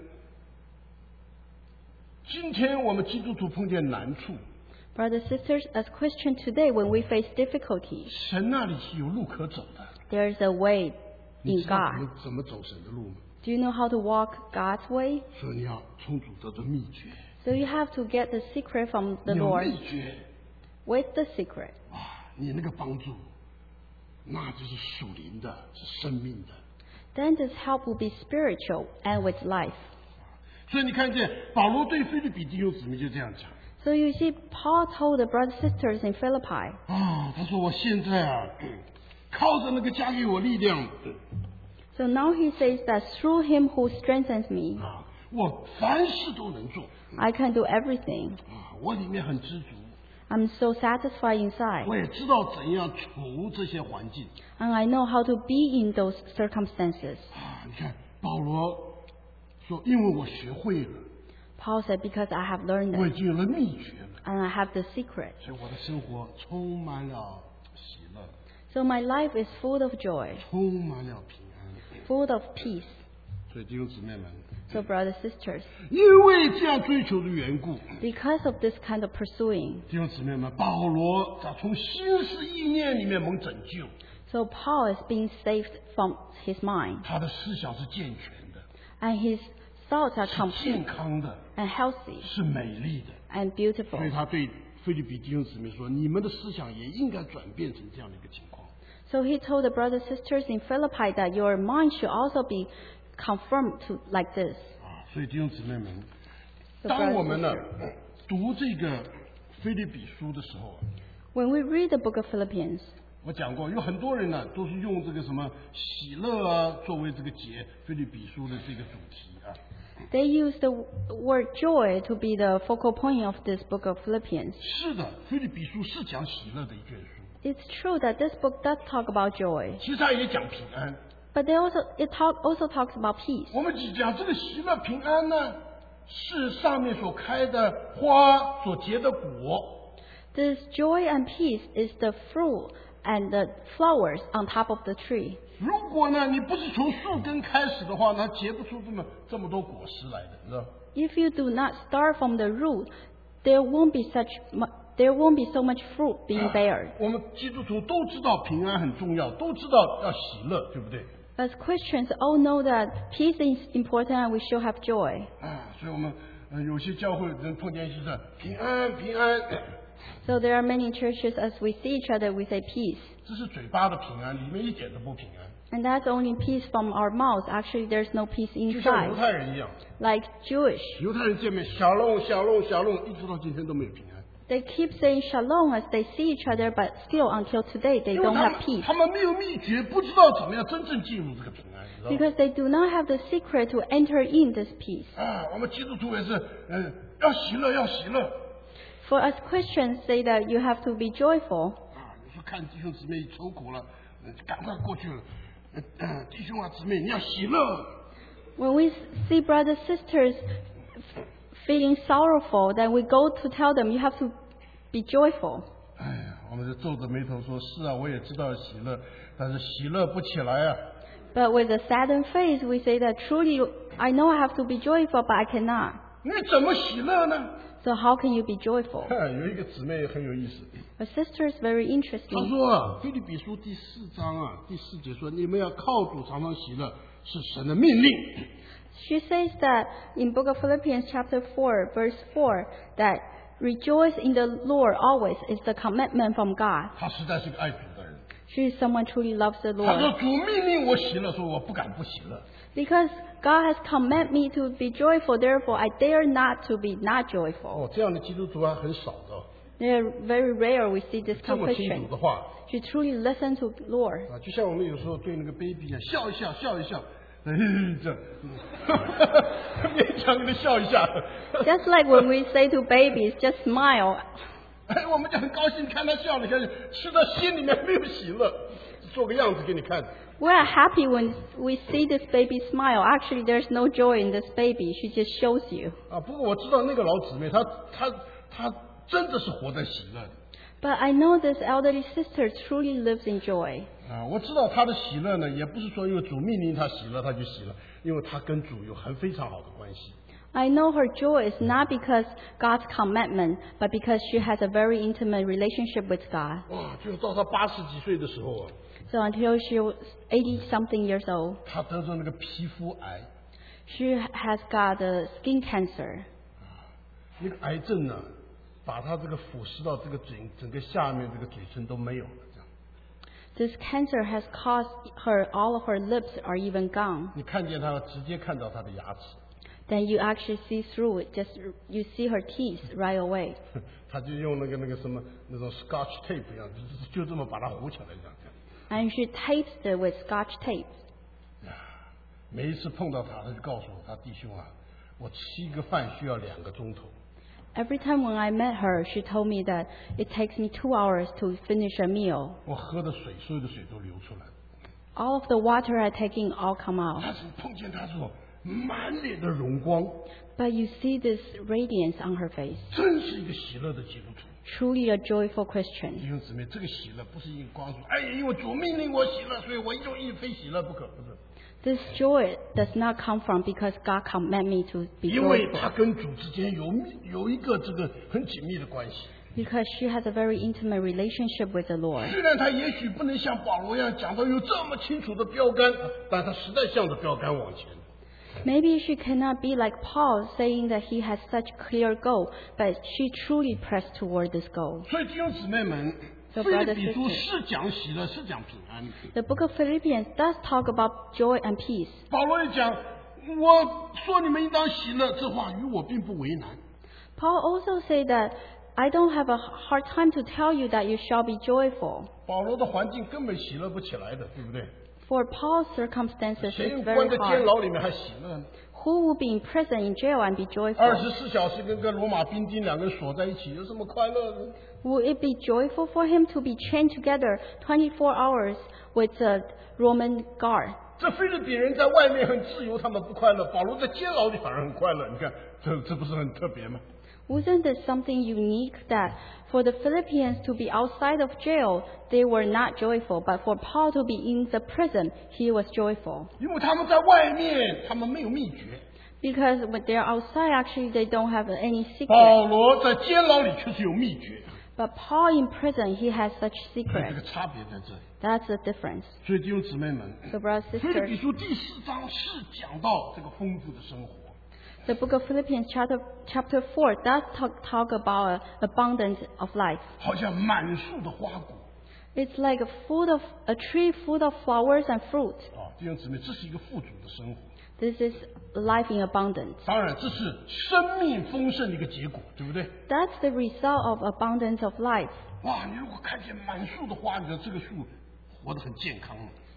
今天我们基督徒碰见难处， Brothers, sisters, as Christians today, when we face difficulties, 神那里是有路可走的。 there is a way 你 in 知道怎 God. 么怎么走神的路吗？ Do you know how to walk God's way? 所以你要从主得到秘诀。 So you have to get the secret from the 你有 Lord. 秘诀 With the secret, 啊，你那个帮助，那就是属灵的，是生命的。 then this help will be spiritual and with life. 所以你看见保罗对菲律比弟兄姊妹就这样讲 So you see, Paul told the brothers and sisters in Philippi, 啊，他说我现在啊，靠着那个加给我力量 so now he says that through him who strengthens me, 啊，我凡事都能做 I can do everything. 啊，我里面很知足， I'm so satisfied inside, 我也知道怎样处这些环境 and I know how to be in those circumstances. 啊。你看保罗说，因为我学会了， Paul said, because I have learned 我 it, 已经有了秘诀了， and I have the secret. 所以我的生活充满了喜乐， So my life is full of joy, 充满了平安。 full of peace. 所以弟兄姊妹们， So brothers, sisters, 因为这样追求的缘故， because of this kind of pursuing, 弟兄姊妹们，保罗他从心思意念里面蒙拯救， so Paul is being saved from his mind, 他的思想是健全的， and his thoughts are 是 complete 健康的， and healthy 是美丽的。 and 所 beautiful. 以他对菲律比弟兄姊妹说：“你们的思想也应该转变成这样的一个情况。 So he told the brothers and sisters in Philippi that your mind should also be confirmed to like this. ” 啊，所以弟兄姊妹们， So 当 brothers 我们 and 呢 sisters, 读这个菲律比书的时候， when we read the book of Philippians, 我讲过，有很多人呢都是用这个什么喜乐啊作为这个解菲律比书的这个主题啊。 they use the word joy to be the focal point of this book of Philippians. 是的，菲律比书是讲喜乐的一卷书， It's true that this book does talk about joy, 其实它也讲平安。 but they also it talk, also talks about peace. 我们只讲这个喜乐平安呢，是上面所开的花所结的果。 This joy and peace is the fruit and the flowers on top of the tree. 如果呢，你不是从树根开始的话，那结不出这么这么多果实来的，你知道？ If you do not start from the root, there won't be such mu- there won't be so much fruit being bared. 我们基督徒都知道平安很重要，都知道要喜乐，对不对？ As Christians, all know that peace is important and we should have joy. 啊，所以我们呃有些教会人碰见一些事，平安平安， So there are many churches, as we see each other, we say peace. 这是嘴巴的平安，里面一点都不平安， And that's only peace from our mouths. Actually, there's no peace 就像犹 inside. 太人一样， Like Jewish. 犹太人见面小龙小龙小龙，一直到今天都没有平安。 They keep saying shalom as they see each other, but still until today they 因为 don't 他 have 们 peace. 他们没有秘诀，不知道怎么样真正进入这个平安。 知道吗？ Because they do not have the secret to enter in this peace. 啊，我们基督徒也是，嗯、要喜乐，要喜乐。 For us Christians say that you have to be joyful. 啊，有时候看弟兄姊妹愁苦了，呃赶快过去了。呃呃弟兄啊，姊妹，你要喜乐。 When we see brothers sisters feeling sorrowful, then we go to tell them you have to be joyful. 哎呀，我们就皱着眉头说：“是啊，我也知道喜乐，但是喜乐不起来啊。” But with a saddened face, we say that truly I know I have to be joyful, but I cannot. 你怎么喜乐呢？ So how can you be joyful? 有一个姊妹很有意思， A sister is very 她 interesting. 说啊，《腓立比书》第四章啊第四节说：“你们要靠主常常喜乐，是神的命令。” She says that in book of Philippians chapter four, verse four, that rejoice in the Lord always is the commitment from God. 她实在是个爱主的人。 She is someone truly loves the 她说：“ Lord. 主命令我喜乐，说我不敢不喜乐。 Because God has commanded me to be joyful, therefore I dare not to be not ” joyful. 哦，这样的基督徒还很少的哦， They are very rare we see this 这么清楚 confession. 的话 She truly listens to the Lord. 啊，就像我们有时候对那个 baby 啊，笑一笑，笑一笑，嘿这样，勉强给他笑一下。 Just like when we say to babies, just smile. 哎，我们就很高兴看他笑了，看吃到心里面没有喜乐，做个样子给你看。 We are happy when we see this baby smile. Actually, there's no joy in this baby. She just shows you. 啊，不过我知道那个老姊妹，她她她真的是活在喜乐里。 But I know this elderly sister truly lives in joy. 啊，我知道她的喜乐呢，也不是说因为主命令她喜乐，她就喜乐，因为她跟主有很非常好的关系。 I know her joy is not because God's commandment, but because she has a very intimate relationship with God. 哇，就是到她八十几岁的时候啊， So until she was eighty something years old, 她得着那个皮肤癌， she has got a skin cancer. 那个癌症呢，把她这个腐蚀到这个嘴，整个下面这个嘴唇都没有了，这样。 This cancer has caused her, all of her lips are even gone. 你看见她，直接看到她的牙齿， Then you actually see through it. Just you see her teeth right away. 她就用那个那个什么那种 Scotch tape 一样，就就这么把它糊起来这样。 And she tapes it with Scotch tape. 每一次碰到她，她就告诉我，她弟兄啊，我吃一个饭需要两个钟头。 Every time when I met her, she told me that it takes me two hours to finish a meal. 我喝的水，所有的水都流出来。 All of the water I take in all come out. 但是碰见她之后，满脸的荣光， But you see this radiance on her face. 真是一个喜乐的基督徒。 Truly a joyful 弟 Christian. 兄姊妹，这个喜乐不是因为光说，哎，因为主命令我喜乐，所以我就一非喜乐不可，不是。 This joy does not come from because God command me to be 因为她 joyful. 跟主之间有密有一个这个很紧密的关系。 Because she has a very intimate relationship with the Lord. 虽然她也许不能像保罗一样讲到有这么清楚的标杆，但她实在向着标杆往前。 Maybe she cannot be like Paul, saying that he has such clear goal, but she truly pressed toward this goal. 所以弟兄姊妹们， So 腓 brothers 立比书 sisters 是讲喜乐，是讲平安。 The book of Philippians does talk about joy and peace. 保罗也讲，我说你们应当喜乐，这话与我并不为难。 Paul also said that I don't have a hard time to tell you that you shall be joyful. 保罗的环境根本喜乐不起来的，对不对？ For Paul's circumstances, 谁 it's 关 very 在监 hard. 牢里面还喜乐呢？ Who will be in prison, in jail, and be 二 joyful? 十四小时跟个罗马兵丁两个人锁在一起，有什么快乐呢？ Will it be joyful for him to be chained together twenty-four hours with a Roman guard? 这菲律宾人在外面很自由，他们不快乐；保罗在监牢里反而很快乐。你看，这这不是很特别吗？ Wasn't it something unique that for the Philippians to be outside of jail, they were not joyful, but for Paul to be in the prison, he was joyful? 因为他们在外面，他们没有秘诀； Because when they're outside, actually they don't have any secret. 保罗在监牢里却是有秘诀。 But Paul in prison, he has such 这个 secrets. 差别在这里。 That's the difference. 所以弟兄姊妹们， So brothers and 腓立比 sisters, 书第四章是讲到这个丰富的生活。 the book of Philippians chapter, chapter four does talk, talk about a abundance of life. 好像满树的花果 It's like a, full of, a tree full of flowers and fruit. 啊，弟兄姊妹，这是一个富足的生活。 This is life in abundance. 当然，这是生命丰盛的一个结果，对不对？ That's the result of abundance of life. 哇，你如果看见满树的花，你知道这个树活得很健康了。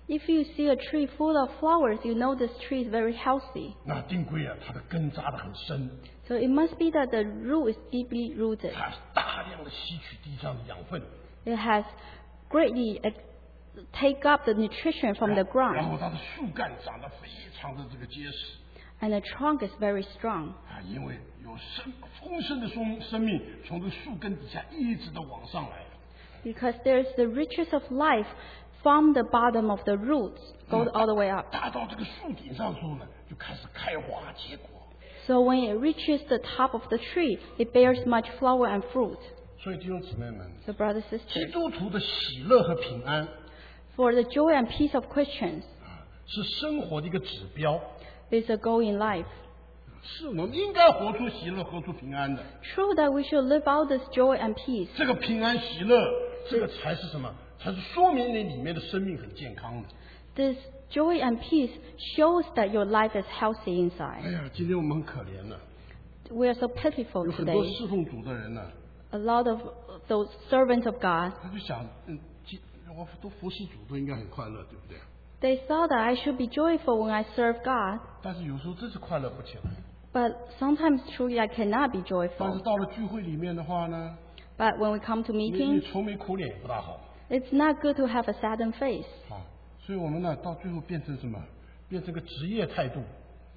If you see a tree full of flowers, you know this tree is very healthy. 那定规啊，它的根扎得很深， So it must be that the root is deeply rooted. 它大量的吸取地上的养分， It has greatly ex- take up the nutrition from the 然 ground, 后它的树干长得非常的这个结实 and the trunk is very strong 啊，因为有生丰盛的生生命从这个树根底下一直的往上来。 because there's the riches of life from the bottom of the roots, goes all the way up. 大到这个树顶上的时候呢，就开始开花结果。 So when it reaches the top of the tree, it bears much flower and fruit. 所以弟兄姊妹们， So brothers, 基 sisters, 督徒的喜乐和平安 for the joy and peace of Christians 啊，是生活的一个指标， is a goal in life. 是我们应该活出喜乐、活出平安的。 True that we should live out this joy and peace. 这个平安喜乐，这个才是什么？才是说明你里面的生命很健康的。 This joy and peace shows that your life is healthy 哎 inside. 呀，今天我们很可怜呢， We are so pitiful 有很多 today. 侍奉主的人呢， A lot of those servants of God, 他就想，嗯，今我都服侍主都应该很快乐，对不对？ they thought that I should be joyful when I serve God, 但是有时候真是快乐不起来。 but sometimes truly I cannot be 但是 joyful. 到了聚会里面的话呢， But when we come to 你你 meetings, 愁眉苦脸也不大好 it's not good to have a saddened face. 啊。所以我们呢，到最后变成什么？变成个职业态度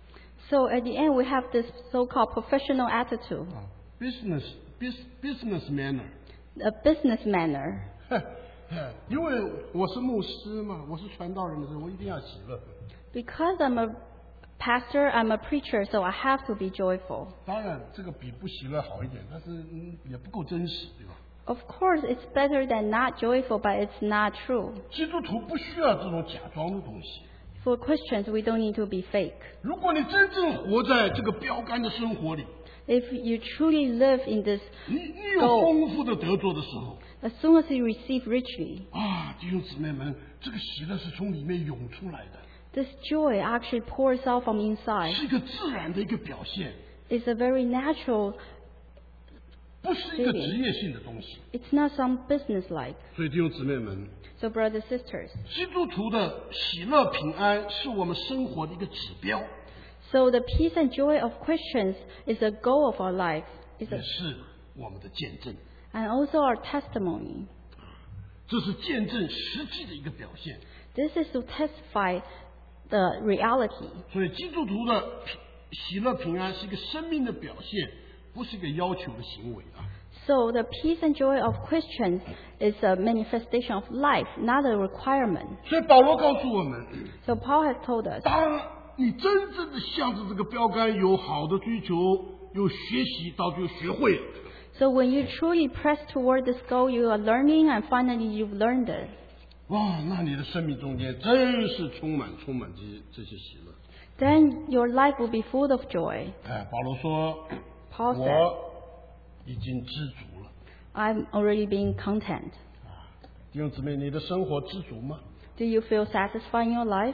So at the end, we have this so-called professional attitude, 啊 ，business bus business manner。 a business manner. 哼哼因为我是牧师嘛，我是传道人的时候，我一定要喜乐。 Because I'm a pastor, I'm a preacher, so I have to be joyful. 当然，这个比不喜乐好一点，但是嗯也不够真实，对吧？ Of course, it's better than not joyful, but it's not true. 基督徒不需要这种假装的东西。 For Christians, we don't need to be fake. 如果你真正活在这个标杆的生活里， If you truly live in this, 你你有丰富的得着的时候， as soon as you receive richly, 啊，弟兄姊妹们，这个喜乐是从里面涌出来的， this joy actually pours out from inside. 是一个自然的一个表现， It's a very natural, 不是一个职业性的东西。 it's not some business-like. 所以弟兄姊妹们， So brothers, sisters, 基督徒的喜乐平安是我们生活的一个指标， so the peace and joy of Christians is a goal of our life, is 也 a, 是我们的见证， and also our testimony. 这是见证实际的一个表现。 This is to testify the reality. 所以基督徒的平喜乐平安是一个生命的表现，不是一个要求的行为啊。 So the peace and joy of Christians is a manifestation of life, not a requirement. 所以保罗告诉我们， So Paul has told us, 当你真正的向着这个标杆有好的追求，有学习，到最后学会， so when you truly press toward this goal, you are learning and finally you've learned it. 哇，那你的生命中间真是充满充满这些这些喜乐。 Then your life will be full of joy. 哎，保罗说， Paul said, 我已经知足了。 I'm already being content. 弟兄姊妹，你的生活知足吗？ Do you feel satisfied in your life?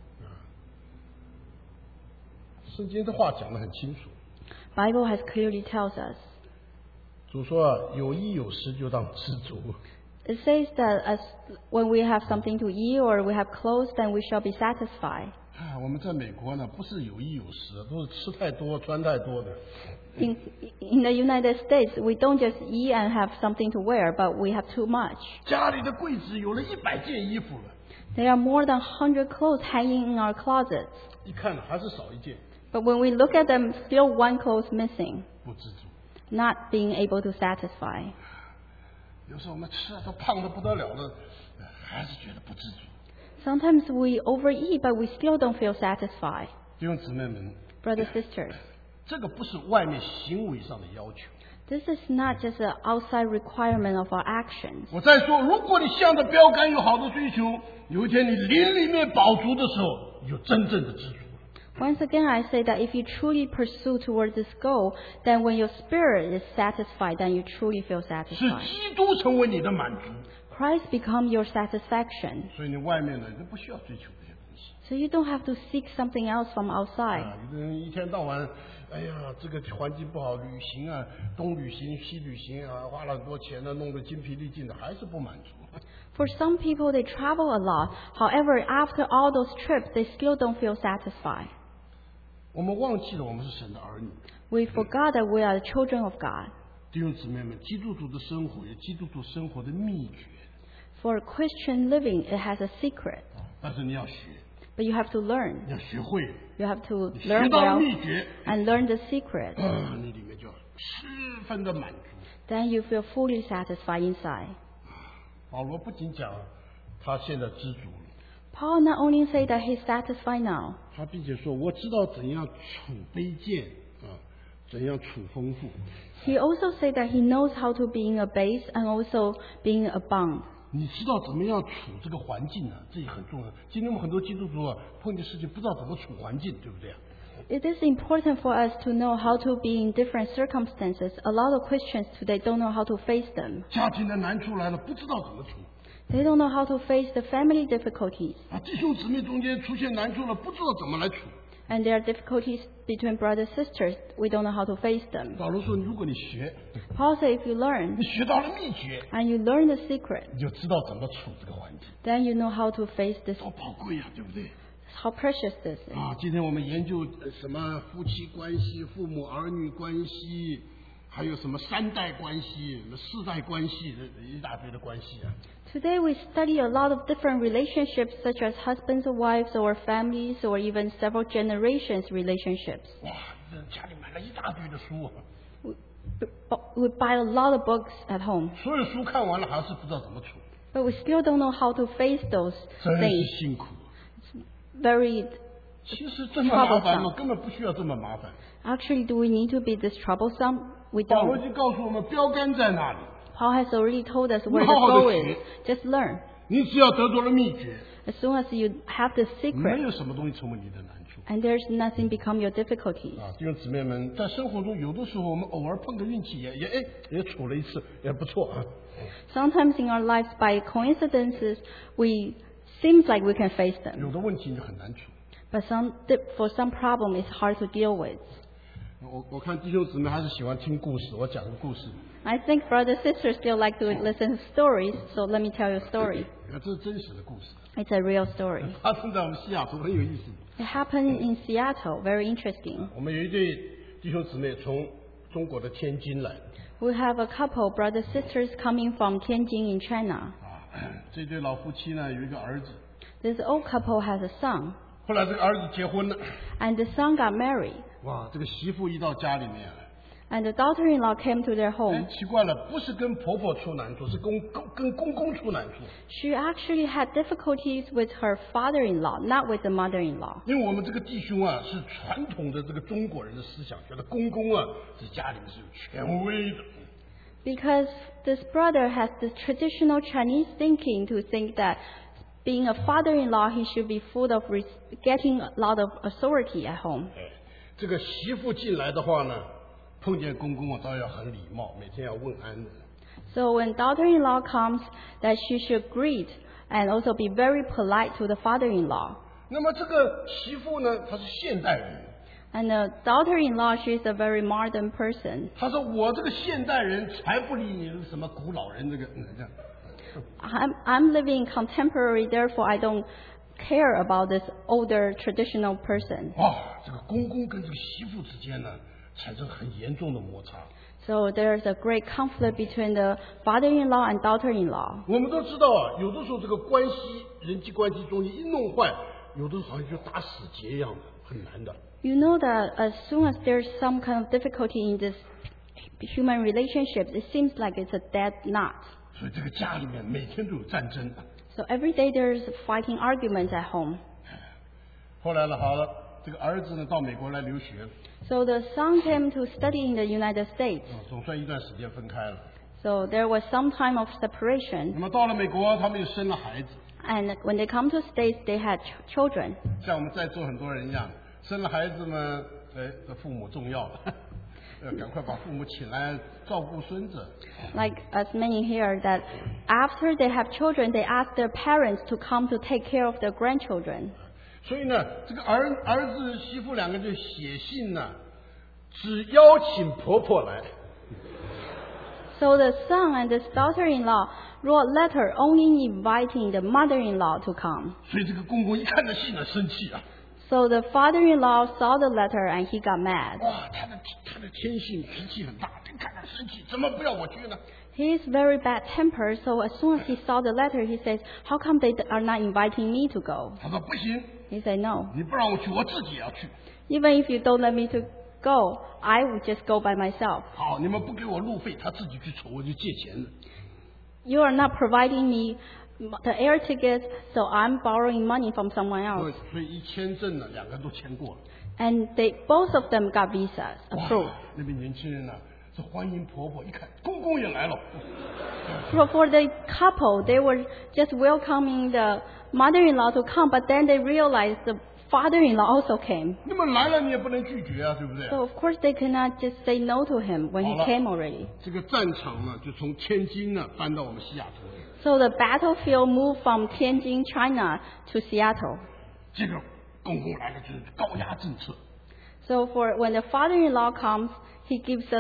圣经的话讲得很清楚， Bible has clearly tells us. 主说啊，有衣有食就当知足。 It says that as when we have something to eat or we have clothes, then we shall be satisfied. 啊，我们在美国呢，不是有衣有食，都是吃太多、穿太多的。 In, in the United States, we don't just eat and have something to wear, but we have too much. 家里的柜子有了一百件衣服了， There are more than one hundred clothes hanging in our closets. 一看还是少一件， But when we look at them, still one clothes missing, 不知足。 not being able to satisfy. 有时候我们吃啊都胖得不得了了，还是觉得不知足。 Sometimes we overeat, but we still don't feel satisfied. 弟兄姊妹们， Brothers, sisters, 这个不是外面行为上的要求。 this is not just an outside requirement of our actions. 我再说，如果你向着标杆有好的追求，有一天你灵里面饱足的时候，你就真正的知足了。 Once again, I say that if you truly pursue toward this goal, then when your spirit is satisfied, then you truly feel 是 satisfied. 基督成为你的满足， Christ become your satisfaction. 所以你外面呢，你不需要追求这些东西。 So you don't have to seek something else from outside. 啊，有的人一天到晚，哎呀，这个环境不好，旅行啊，东旅行西旅行啊，花了很多钱呢，弄得精疲力尽的，还是不满足。 For some people, they travel a lot. However, after all those trips, they still don't feel satisfied. 我们忘记了我们是神的儿女。 We forgot that we are the children of God. 弟兄姊妹们，基督徒的生活有基督徒生活的秘诀。 For Christian living, it has a secret. 但是你要学。 But you have to learn. 你要学会。 You have to 你 learn 学到了 well 秘诀。 and learn the secret. 啊，你里面就十分的满足。 Then you feel fully satisfied inside. 保罗不仅讲他现在知足了。 Paul not only say that he's satisfied now. 他并且说，我知道怎样处卑贱啊，怎样处丰富。 He also said that he knows how to be in a base and also being abound. 你知道怎么样处这个环境呢？这也很重要。今天我们很多基督徒啊，碰见事情不知道怎么处环境，对不对？ It is important for us to know how to be in different circumstances. A lot of Christians today don't know how to face them. 家庭的难处来了，不知道怎么处。 They don't know how to face the family difficulties. 啊，弟兄姊妹中间出现难处了，不知道怎么来处。 And there are difficulties between brothers and sisters. We don't know how to face them. 保罗说，如果你学， Paul said if you learn 你学到了秘诀， and you learn the secret, 你就知道怎么处这个环境， then you know how to face this. 多宝贵呀、啊，对不对？ How precious this is. 啊，今天我们研究什么夫妻关系、父母儿女关系，还有什么三代关系、什么四代关系，一大堆的关系啊。 Today we study a lot of different relationships such as husbands or wives or families or even several generations relationships. 哇，这家里买了一大堆的书啊， We, we buy a lot of books at home, 所有书看完了还是不知道怎么处， but we still don't know how to face those 真是 things. 辛苦。 Very, 其实这么麻烦吗？根本不需要这么麻烦。 actually, do we need to be this troublesome? We 保罗已 don't. 经告诉我们标杆在哪里， Paul has already told us where the 好好地 goal 学。 is. Just learn. 你只要得着了秘诀， As soon as you have the 没 secret, 有什么东西成为你的难处。 and there's nothing become your difficulties. 啊，弟兄姊妹们，在生活中有的时候我们偶尔碰个运气也也哎也处了一次，也不错啊。 Sometimes in our lives, by coincidences, we seems like we can face them. 有的问题你很难处。 But some, for some problem, it's hard to deal with. 我我看弟兄姊妹还是喜欢听故事，我讲个故事。 I think brothers and sisters still like to listen to stories, so let me tell you a story. 啊，这是真实的故事， It's a real story. 发生在我们西雅图，很有意思。 It happened in Seattle, very interesting. 我们有一对弟兄姊妹从中国的天津来， We have a couple, brothers and sisters, coming from Tianjin in China. 啊，这对老夫妻呢有一个儿子， This old couple has a son, 后来这个儿子结婚了， and the son got married. 哇，这个媳妇一到家里面， And the daughter-in-law came to their 哎， home. 奇怪了，不是跟婆婆出难处，是跟公跟公公出难处。 She actually had difficulties with her father-in-law, not with the mother-in-law. 因为我们这个弟兄啊，是传统的这个中国人的思想，觉得公公啊在家里面是有权威的。 Because this brother has this traditional Chinese thinking to think that being a father-in-law, he should be full of res- getting a lot of authority at home. 哎，这个媳妇进来的话呢，碰见公公啊，倒要很礼貌，每天要问安的。 So when daughter-in-law comes, that she should greet and also be very polite to the father-in-law. 那么这个媳妇呢，她是现代人， And the daughter-in-law, she's a very modern person. 她说我这个现代人才不理你这个什么古老人这个嗯这样。 I'm, I'm living contemporary, therefore I don't care about this older traditional person. 哇，这个公公跟这个媳妇之间呢，产生很严重的摩擦。 So there's a great conflict between the father-in-law and daughter-in-law. 我们都知道啊，有的时候这个关系人际关系中间一弄坏，有的时候好像就打死结一样的，很难的。 You know that as soon as there's some kind of difficulty in this human relationship, it seems like it's a dead knot. 所以这个家里面每天都有战争。 So every day there's fighting arguments at home. 后来呢，好了，这个儿子呢到美国来留学， So the son came to study in the United States. 嗯总算一段时间分开了。 So there was some time of separation. 那么到了美国，他们又生了孩子， And when they come to States, they had ch- children. 像我们在座很多人一样，生了孩子嘛，哎，这父母重要，要赶快把父母请来照顾孙子。 Like as many here, that after they have children, they ask their parents to come to take care of their grandchildren. 所以呢，这个儿儿子媳妇两个就写信呢，只邀请婆婆来。 So the son and this daughter-in-law wrote a letter only inviting the mother-in-law to come. 所以这个公公一看这信呢，生气啊！ So the father-in-law saw the letter and he got mad. 哇，他的他的天性脾气很大，一看他生气，怎么不要我去呢？ He is very bad-tempered, so as soon as he saw the letter, he says, "How come they are not inviting me to go?" 他说不行， He said, "No. 你不让我去，我自己也要去。 Even if you don't let me to go, I would just go by myself. 好，你们不给我路费，他自己去筹，我就借钱了。 You are not providing me the air tickets, so I'm borrowing money from someone 所以 else." 所以一签证呢，两个人都签过了。 And they, both of them got visas 哇 approved. 那边年轻人呢，这欢迎婆婆，一看公公也来了。 So for the couple, they were just welcoming the mother-in-law to come, but then they realized the father-in-law also came. 那么来了你也不能拒绝啊，对不对？ So of course they cannot just say no to him when he 好了。 came already. 这个战场呢，就从天津呢搬到我们西雅图。 So the battlefield moved from Tianjin, China to Seattle. 这个公公来了就是高压政策， So for when the father-in-law comes, he gives a,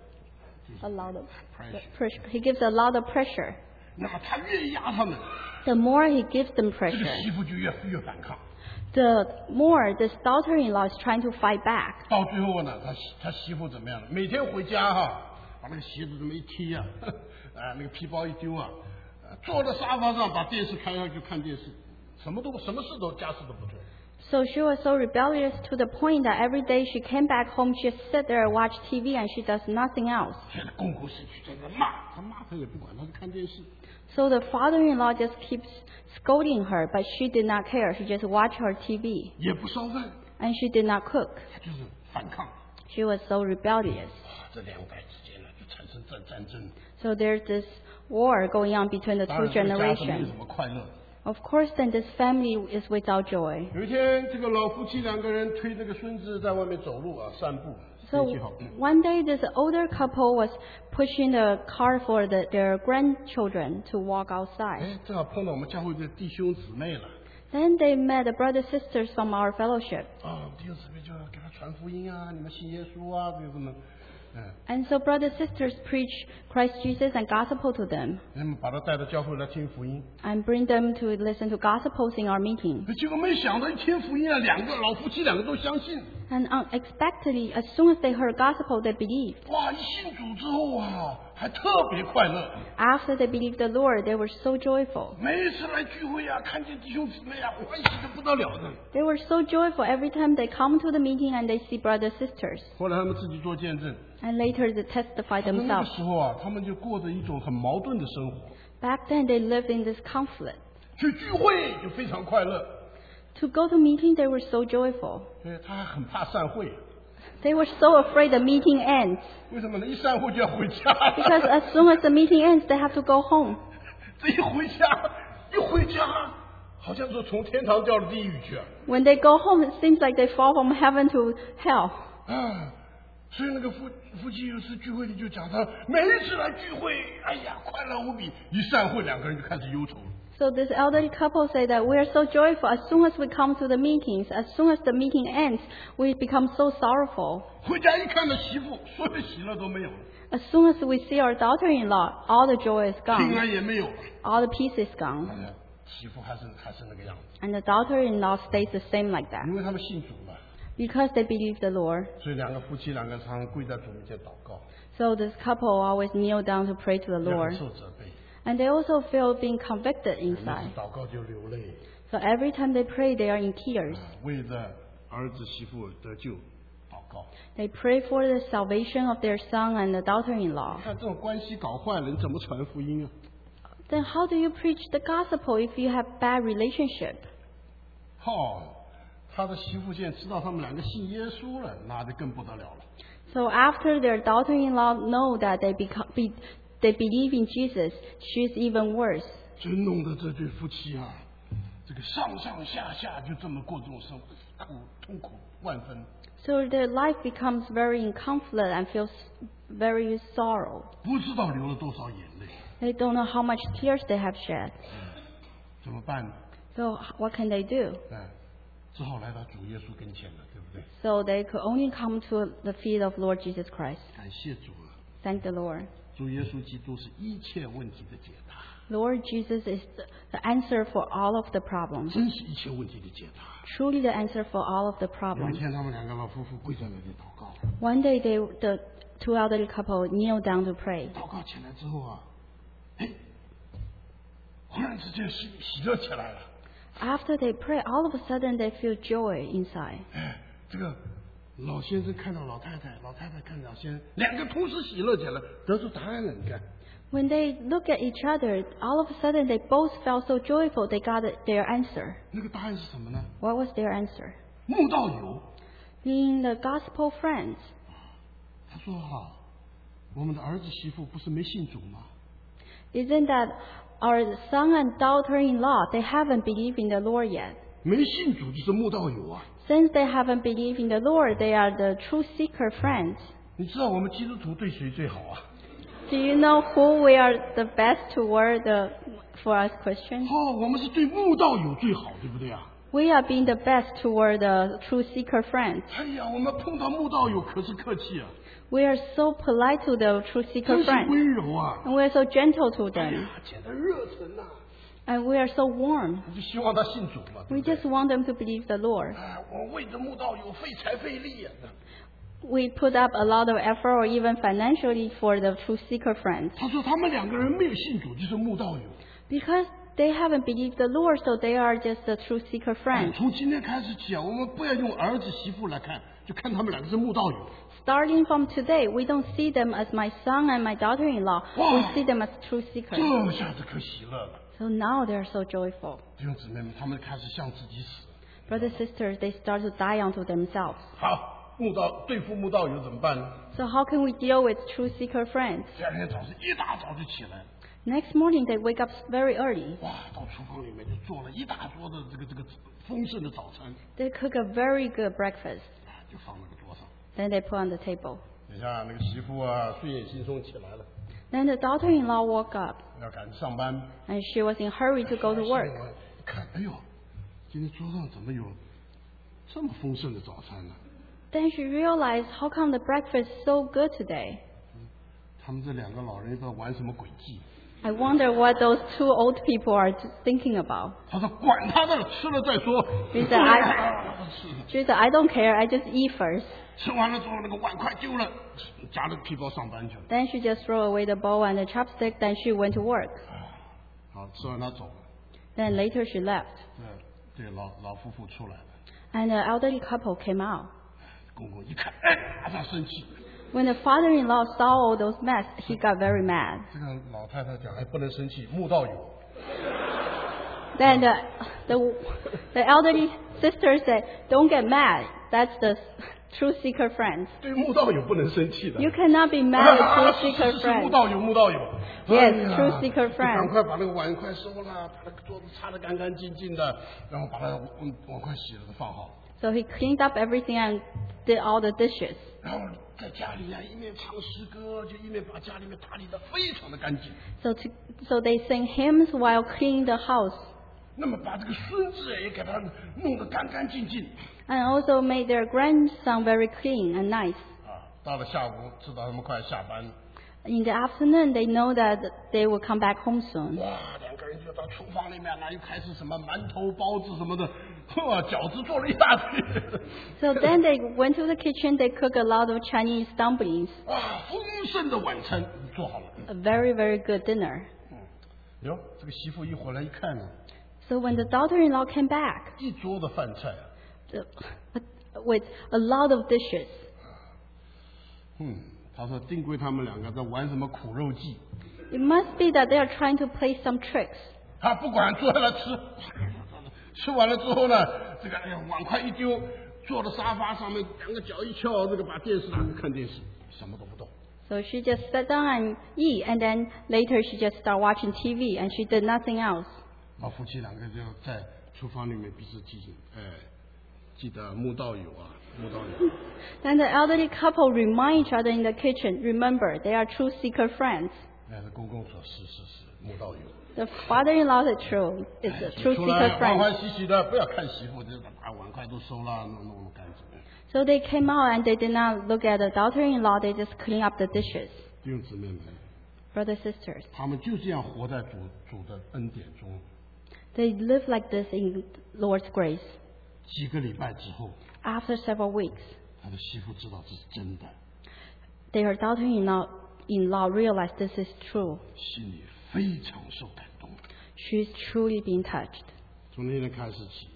a lot of pressure. He gives a lot of pressure. 那么他越压他们， The more he gives them 这个 pressure, 媳妇就越越反抗。 the more this daughter-in-law is trying to fight back. 到最后呢，他他媳妇怎么样了？每天回家哈，把那个鞋子这么一踢啊，啊那个皮包一丢啊，呃坐在沙发上把电视开上去看电视，什么都什么事都家事都不做。 So she was so rebellious to the point that every day she came back home, she just sit there and watch T V and she does nothing else. 现在公公是去在那骂，他骂他也不管，他是看电视。 So the father-in-law just keeps scolding her, but she did not care. She just watched her T V 也不烧饭， and she did not cook. 他就是反抗。 She was so rebellious. 哇这两代之间呢，就产生战战争。 So there's this war going on between the 当 two 然，这个家是没有 generations. 什么快乐。 Of course, then this family is without joy. 有一天，这个老夫妻两个人推这个孙子在外面走路啊，散步， So 天气好。嗯 one day, this older couple was pushing the car for the, their grandchildren to walk outside. 哎，正好碰到我们教会的弟兄姊妹了。 Then they met the brothers sisters from our fellowship. 啊，弟兄姊妹就要给他传福音啊，你们信耶稣啊，这个什么，嗯， And so brothers sisters preach Christ Jesus and gospel to them 那么把他带到教会来听福音。 and bring them to listen to gospels in our meeting. 结果没想到一听福音啊，两个老夫妻两个都相信。 And unexpectedly, as soon as they heard gospel, they believed. 哇，一信主之后啊，还特别快乐。 After they believed the Lord, they were so joyful. 每一次来聚会啊，看见弟兄姊妹啊，欢喜的不得了的。 They were so joyful every time they come to the meeting and they see brothers sisters. 后来他们自己做见证， And later they testify 他们那个 themselves. 时候啊，他们就过着一种很矛盾的生活。 Back then, they lived in this conflict. 去聚会就非常快乐， To go to meeting, they were so joyful. 所以他还很怕散会。 They were so afraid the meeting ends. 为什么呢？一散会就要回家。 Because as soon as the meeting ends, they have to go home. 这一回家，一回家，好像说从天堂掉到地狱去啊！ When they go home, it seems like they fall from heaven to hell. 啊，所以那个夫夫妻有次聚会里就讲他每一次来聚会，哎呀，快乐无比。一散会，两个人就开始忧愁了。 So this elderly couple say that we are so joyful as soon as we come to the meetings. As soon as the meeting ends, we become so sorrowful. 回家一看到媳妇，所有的喜乐都没有了， As soon as we see our daughter-in-law, all the joy is 平 gone. 安也没有了。 All the peace is gone. 哎呀，媳妇还是还是那个样子， And the daughter-in-law stays the same like that. 因为他们信主了， Because they believe the Lord. 所以两个夫妻两个常常跪在主面前祷告， So this couple always kneel down to pray to the 也很 Lord. 受责备。 And they also feel being convicted 每 inside. 次祷告就流泪， So every time they pray, they are in tears. 为着儿子媳妇得救祷告。 They pray for the salvation of their son and the daughter-in-law. 看这种关系搞坏了，你怎么传福音啊？ Then how do you preach the gospel if you have bad relationship? 哦，他的媳妇现在知道他们两个信耶稣了，那就更不得了了。 So after their daughter-in-law know that they become be, they believe in Jesus, she's even worse. 所以弄得这对夫妻啊，这个上上下下就这么过这种生活，苦痛苦万分。 So their life becomes very in conflict and feels very sorrow. 不知道流了多少眼泪， They don't know how much tears they have shed. 怎么办呢？ So what can they do? 哎，只好来到主耶稣跟前了，对不对？ So they could only come to the feet of Lord Jesus Christ. 感谢主了， Thank the Lord. 主耶稣基督是一切问题的解答。 Lord Jesus is the, the answer for all of the problems. 真是一切问题的解答。 Truly the answer for all of the 有一 problems. 天，他们两个老夫妇跪在那里祷告， One day they, the two elderly couple kneel down to pray. 祷告起来之后啊，哎，忽然之间喜喜乐起来了。 After they pray, all of a sudden they feel joy inside. 哎，这个老先生看到老太太，老太太看到老先生，两个同时喜乐起来，得出答案了。你看， When they look at each other, all of a sudden they both felt so joyful they got their answer. 那个答案是什么呢？ What was their answer? 慕道友， Being the gospel friends. 他说哈、我们的儿子媳妇不是没信主吗？ Isn't that our son and daughter-in-law, they haven't believed in the Lord yet. 没信主就是慕道友啊！ Since they haven't believed in the Lord, they are the true seeker friends. 你知道我们基督徒对谁最好啊？ Do you know who we are the best toward the, for us Christians? 哦，我们是对慕道友最好，对不对啊？ We are being the best toward the true seeker friends. 哎呀，我们碰到慕道友可是客气啊， We are so polite to the true seeker 真是 friends. 温柔啊！ And we are so gentle to 哎 them. 呀，简直热忱呐、 And we are so warm. 我就希望他信主嘛，对 We 不对？ just want them to believe the Lord. 哎，我为着慕道友费财费力呀、 We put up a lot of effort or even financially for the true seeker friends. 他说他们两个人没有信主，就是慕道友。 Because they haven't believed the Lord, so they are just the true seeker 哎 friends. 从今天开始起啊，我们不要用儿子媳妇来看，就看他们两个是慕道友。 Starting from today, we don't see them as my son and my daughter-in-law. Wow. We see them as true seekers. 这下子可喜乐了， So now they are so joyful. 弟兄姊妹们，他们开始向自己死。 Brothers and sisters, they start to die unto themselves. 好，慕道对付慕道友怎么办呢？ So how can we deal with true seeker friends? 第二天早上一大早就起来了， Next morning, they wake up very early. 哇，到厨房里面就做了一大桌的这个这个丰盛的早餐， They cook a very good breakfast. 啊，就放那个桌上。 Then they put on the table. 你看那个媳妇啊，睡眼惺忪起来了， Then the daughter-in-law woke up, 要赶着上班。 and she was in a hurry to go to work. 一看，哎呦，今天桌上怎么有这么丰盛的早餐呢？ Then she realized, how come the breakfast is so good today? 他们这两个老人在玩什么诡计？ I wonder what those two old people are thinking about. 他说：“管他的，吃了再说。” She said, I, 是 she said, I don't care, I just eat first. 吃完了之后，那个碗筷丢了，夹着皮包上班去了。 Then she just threw away the bowl and the chopstick, then she went to work. 好，吃完他走了。 Then later she left. 这这老老夫妇出来了， And the elderly couple came out. 公公一看，哎，马上生气。 When the father-in-law saw all those mess, he got very mad. 这个老太太讲，哎，不能生气，慕道友。 Then the, the, the elderly sister said, don't get mad. That's the true seeker friends. 对慕道友不能生气的。 You cannot be mad with 啊 true 是 seeker 是是 friends. 慕道友，慕道友。 Yes, 哎呀 true seeker 就 friends. 赶快把那个碗筷收了，把那个桌子擦得干干净净的，然后把它碗碗筷洗了放好。 So he cleaned up everything and did all the dishes. 然后在家里呀、一面唱诗歌，就一面把家里面打理得非常的干净。 So, to, so they sing hymns while cleaning the house. 那么把这个孙子也给他弄得干干净净。 And also made their grandson very clean and nice. 啊，到了下午，知道他们快下班， In the afternoon, they know that they will come back home soon. 哇，两个人就到厨房里面了，又开始什么馒头、包子什么的，哇，饺子做了一大堆。 So then they went to the kitchen, they cooked a lot of Chinese dumplings. 哇，丰盛的晚餐做好了。 A very, very good dinner. 嗯，哟，这个媳妇一回来一看呢， So when the daughter-in-law came back, 一桌的饭菜啊， the, with a lot of dishes. 嗯，他说定规他们两个在玩什么苦肉计。 It must be that they are trying to play some tricks. 他不管坐下来吃，吃完了之后呢，这个哎呀碗筷一丢，坐在沙发上面，两个脚一翘，这个把电视打开看电视，什么都不动。 So she just sat down and eat, and then later she just started watching T V, and she did nothing else. 老夫妻两个就在厨房里面彼此提醒，哎，记得慕道友啊，慕道友。 Then the elderly couple remind each other in the kitchen, remember, they are true seeker friends. 但是公公说是是是，慕道友。 The father-in-law is true, is 哎 a true 出来 seeker 欢欢 friend. 喜喜的，不要看媳妇，就把碗筷都收了，弄弄干净。 So they came out and they did not look at the daughter-in-law, they just cleaned up the dishes. 弟兄姊妹们， Brothers, sisters, 他们就这样活在主主的恩典中。 they live like this in Lord's grace. 几个礼拜之后， After several weeks, 他的媳妇知道这是真的， their daughter-in-law in-law realized this is true. 心里非常受感动。 She's truly being touched. 从那天开始起，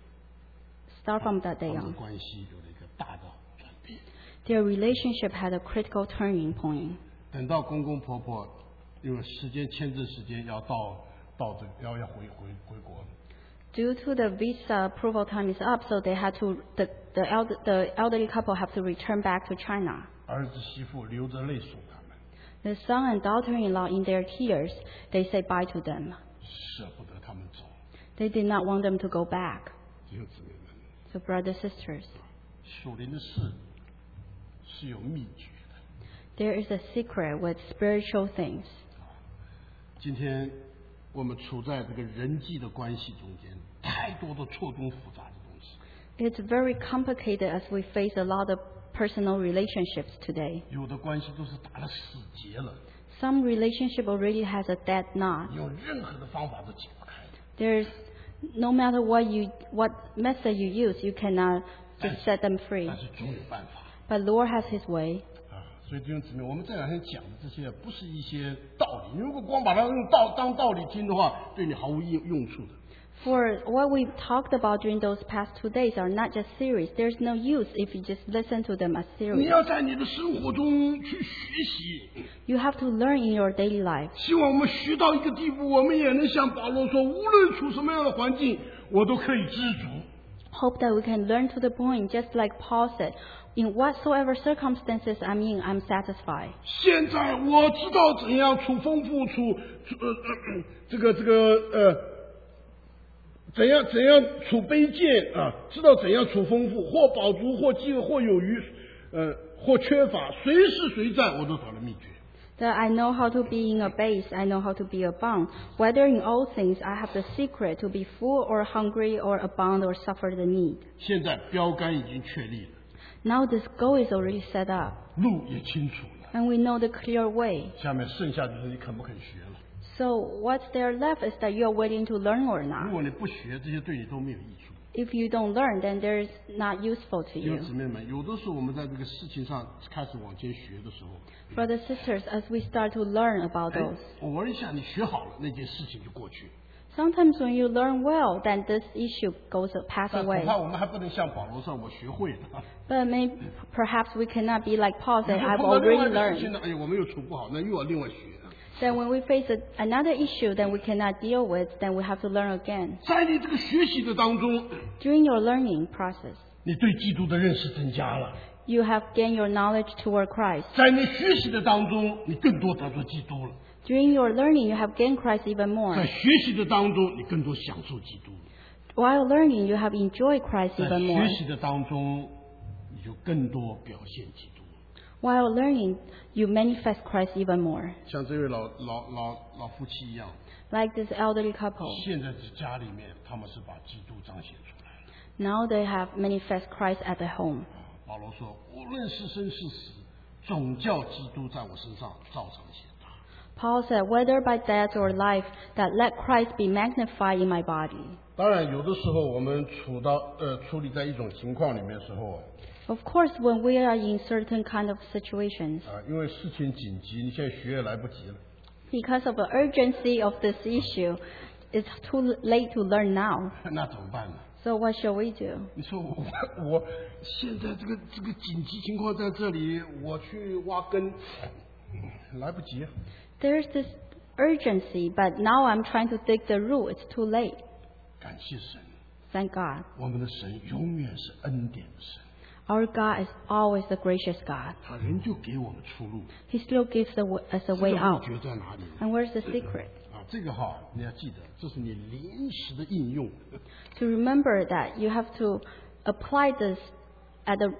Start from that 他 day 们的 on, 关系有了一个大的转变。 their relationship had a critical turning point. 等到公公婆婆因为时间签证时间要到到这个要要回回回国了， Due to the visa approval time is up, so they had to the the, elder, the elderly couple have to return back to China. 儿子媳妇流着泪送他们， The son and daughter-in-law, in their tears, they say bye to them. 舍不得他们走。 They did not want them to go back. 弟兄姊妹们， So, brothers, sisters, 属灵的事是有秘诀的。 there is a secret with spiritual things. 今天我们处在这个人际的关系中间，太多的错综复杂的东西。 It's very complicated as we face a lot of personal relationships today. 有的关系都是打了死结了， Some relationship already has a dead knot. 用任何的方法都解不开。 There's no matter what you what method you use, you cannot just set them free. 但是总有办法 But Lord has His way. 啊！所以弟兄姊妹，我们这两天讲的这些不是一些道理，你如果光把它用道当道理听的话，对你毫无用用处的。 For what we talked about during those past two days are not just theories. There's no use if you just listen to them as 你 theories. 要在你的生活中去学习， You have to learn in your daily life. 希望我们学到一个地步，我们也能像保罗说，无论处什么样的环境，我都可以知足。 Hope that we can learn to the point, just like Paul said, in whatsoever circumstances I'm in, I'm satisfied. 现在我知道怎样处丰富，处处呃呃这个这个呃。怎样怎样处卑贱啊？知道怎样处丰富，或饱足，或饥饿，或有余，呃，或缺乏，随时随在，我都找了秘诀。 That I know how to be in a base, I know how to be abound. Whether in all things I have the secret to be full or hungry or abound or suffer the need. 现在标杆已经确立了， Now this goal is already set up, 路也清楚了， and we know the clear way. 下面剩下就是你肯不肯学了。 So what's there left is that you're willing to learn or 如 not. 果你不学，这些对你都没有益处。 If you don't learn, then there's not useful to 弟兄 you. 姊妹们，有的时候我们在这个事情上开始往前学的时候， Brothers, sisters, as we start to learn about 哎 those, 偶尔一下你学好了，那件事情就过去了。 sometimes when you learn well, then this issue goes pass 但恐 away. 怕我们还不能像保罗说，我学会了。 But maybe, perhaps we cannot be like Paul 你 said, 说 I've 碰到另外 already 一个事情 learned. 呢，哎呀，我们又处不好，那又要另外学。 Then when we face a, another issue that we cannot deal with, then we have to learn again. 在你这个学习的当中， During your learning process, 你对基督的认识增加了； you have gained your knowledge toward Christ. 在你学习的当中，你更多得着基督了； During your learning, you have gained Christ even 在 more. 学习的当中，你更多享受基督了； While learning, you have enjoyed Christ 在 even more. 学习的当中，你就更多表现基督。 While learning, you manifest Christ even more. 像这位老老老老夫妻一样， Like this elderly couple. 现在在家里面，他们是把基督彰显出来了。 Now they have manifest Christ at the home. 保罗说：“无论是生是死，总叫基督在我身上照常显大。” Paul said, whether by death or life, that let Christ be magnified in my body. 当然，有的时候我们处到呃处理在一种情况里面的时候啊， Of course, when we are in certain kind of situations, 啊，因为事情紧急，你现在学也来不及了。 because of the urgency of this issue, it's too late to learn now. 那怎么办呢？ So what shall we do? 你说我我现在这个这个紧急情况在这里，我去挖根，来不及啊。 There's this urgency, but now I'm trying to dig the root. It's too late. 感谢神， Thank God. 我们的神永远是恩典的神， Our God is always the gracious God. 他仍旧给我们出路。 He still gives the, w- us a 这 way 个 out. 秘诀在哪里呢？ And where's the secret? 啊，这个哈你要记得，这是你临时的应用。 To remember that you have to apply this at the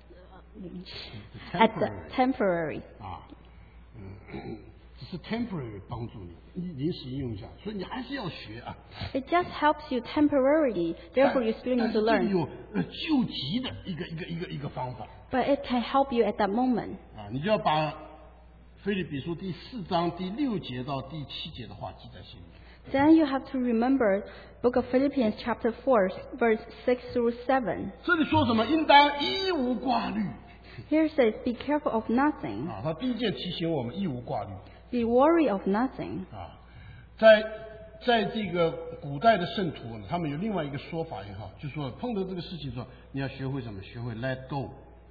at the temporary. 啊，嗯，只是 temporary 帮助你，你临时应用一下，所以你还是要学啊。 It just helps you temporarily. Therefore, you still 但 need 是 to 这个 learn. 有呃救急的一个一个一个一个方法 But it can help you at that moment. 啊，你就要把腓立比书第四章第六节到第七节的话记在心里。 Then you have to remember Book of Philippians chapter four, verse six through seven. 这里说什么？应当一无挂虑。 Here says, be careful of nothing, 啊，他第一件提醒我们一无挂虑。 be worried of nothing. 啊，在在这个古代的圣徒呢，他们有另外一个说法也好，就说碰到这个事情的时候，你要学会什么？学会 let go。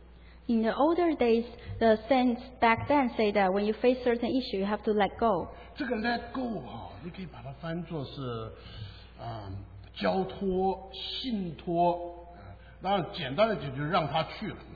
In the older days, the saints back then say that when you face certain issue, you have to let go. 这个 let go 啊，你可以把它翻作是啊、交托、信托，啊，当然简单的就就让他去了。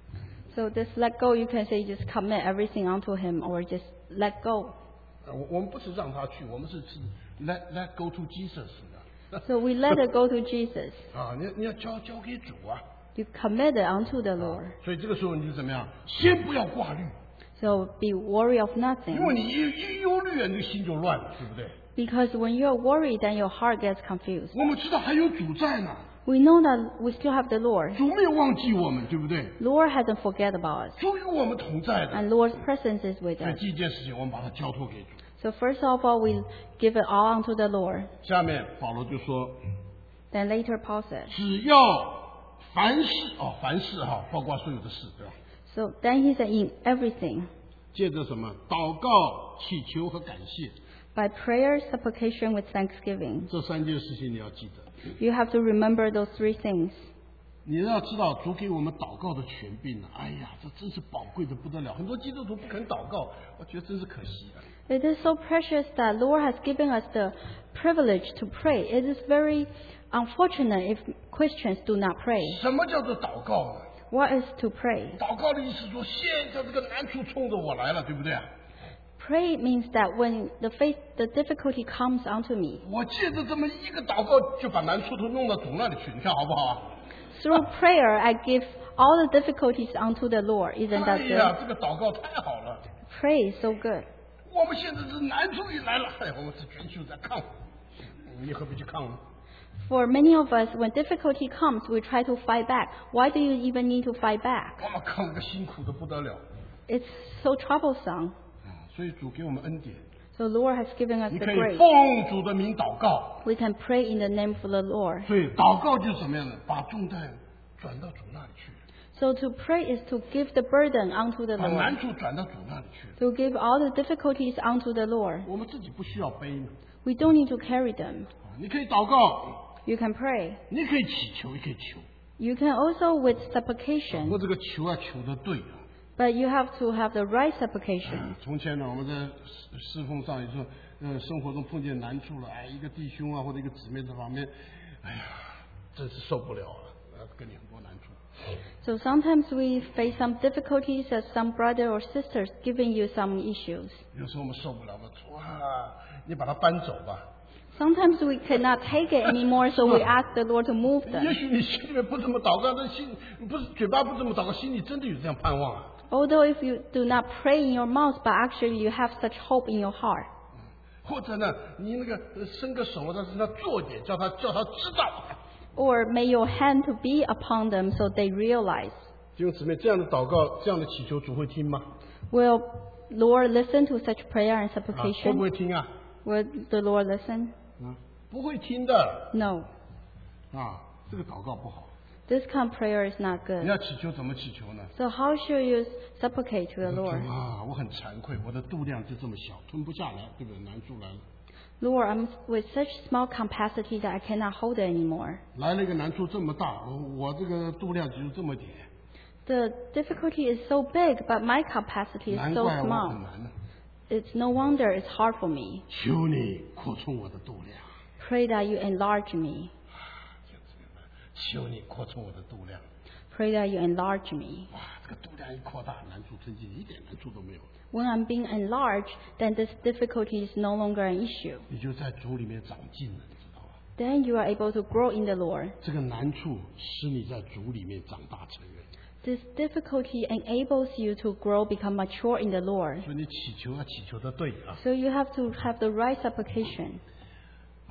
So this let go, you can say just commit everything onto him or just let go. 啊我我们不是让他去，我们是是 let let go to Jesus 的。 So we let it go to Jesus. 啊，你你要交交给主啊。 You commit it unto the Lord. 所以这个时候你就怎么样？先不要挂虑， So be worried of 因为 nothing. 你一一忧虑啊，你的心就乱了，对不对？ Because when you're worried, then your heart gets confused. 我们知道还有主在呢， We know that we still have the Lord. 主没有忘记我们，对不对？ Lord hasn't forget about us. 主与我们同在的。 And Lord's presence is with 所以 us. 第一件事情，我们把它交托给主。 So first of all, we give it all unto the Lord. 下面保罗就说， Then later Paul said. 只要凡事哦，凡事哈，包括所有的事，对吧？ So then he said, in everything, 借着什么？祷告、祈求和感谢 by prayer, supplication with thanksgiving. 这三件事情你要记得。 You have to remember those three things. 你要知道，主给我们祷告的权柄呢，哎呀，这真是宝贵的不得了。很多基督徒不肯祷告，我觉得真是可惜的。 It is so precious that Lord has given us the privilege to pray. It is very unfortunate if Christians do not pray. 什么叫做祷告呢？ What is to pray? 祷告的意思说，现在这个难处冲着我来了，对不对啊？ Pray means that when the faith, the difficulty comes onto me, 我借着这么一个祷告，就把难处都弄到主那里去，你看好不好啊？ through prayer, I give all the difficulties unto the Lord. Isn't 哎 that 呀， good? 这个祷告太好了！ Pray is so good. 我们现在是难处一来了，哎，我们是全球在抗，你何必去抗呢？ For many of us, when difficulty comes, we try to fight back. Why do you even need to fight back? 我们抗的辛苦的不得了 It's so troublesome. 啊！所以主给我们恩典， So Lord has given us 你 the 可以 grace. 奉主的名祷告。 We can pray in the name of the Lord. 所以祷告就是什么样的？把重担转到主那里去， So to pray is to give the burden unto the 把难 Lord. 处转到主那里去。 To give all the difficulties unto the Lord. 我们自己不需要背呢。 We don't need to carry them. 啊你可以祷告， You can pray. 你可以祈求，也可以求。 You can also with 不 supplication. 过这个求啊，求的对啊。 But you have to have the right supplication. 从前呢，我们在侍侍奉上也说，呃，生活中碰见难处了，哎，一个弟兄啊或者一个姊妹在旁边，哎呀，真是受不了了，呃，跟你很多难处。 So sometimes we face some difficulties as some brother or sisters giving you some issues. 有时候我们受不了了，主啊，你把它搬走吧。 Sometimes we cannot take it anymore, so we ask the Lord to move 也 them. 许你心里面不这么祷告，但心不是嘴巴不这么祷告，心里真的有这样盼望啊。 Although if you do not pray in your mouth, but actually you have such hope in your heart. 或者呢，你那个呃伸个手在身上做一点，叫他叫他知道。 Or may your hand to be upon them so they realize. 弟兄姊妹，这样的祷告，这样的祈求，主会听吗？ Will Lord listen to such prayer and 啊，会不 supplication? 会听啊？ Will the Lord listen? 啊，不会听的。 No. 啊，这个祷告不好。 This kind of prayer is not 你 good. 要祈求怎么祈求呢？ So how should you supplicate to the 主 Lord? 啊，我很惭愧，我的度量就这么小，吞不下来，对不对？难处来了， Lord, I'm with such small capacity that I cannot hold it anymore. 来了一个难处这么大，我我这个度量只有这么点， The difficulty is so big, but my capacity is 难 so 怪我很 small. 难呢。 It's no wonder it's hard for me. 求你扩充我的度量， Pray that you enlarge me. 求你扩充我的度量。 Pray that you enlarge me. 哇，这个度量一扩大，难处增进，一点难处都没有， When I'm being enlarged, then this difficulty is no longer an issue. 你就在主里面长进了，你知道吧？ Then you are able to grow in the Lord. 这个难处使你在主里面长大成人， This difficulty enables you to grow, become mature in the Lord. 所以你祈求要祈求的对啊 So you have to have the right supplication. 啊！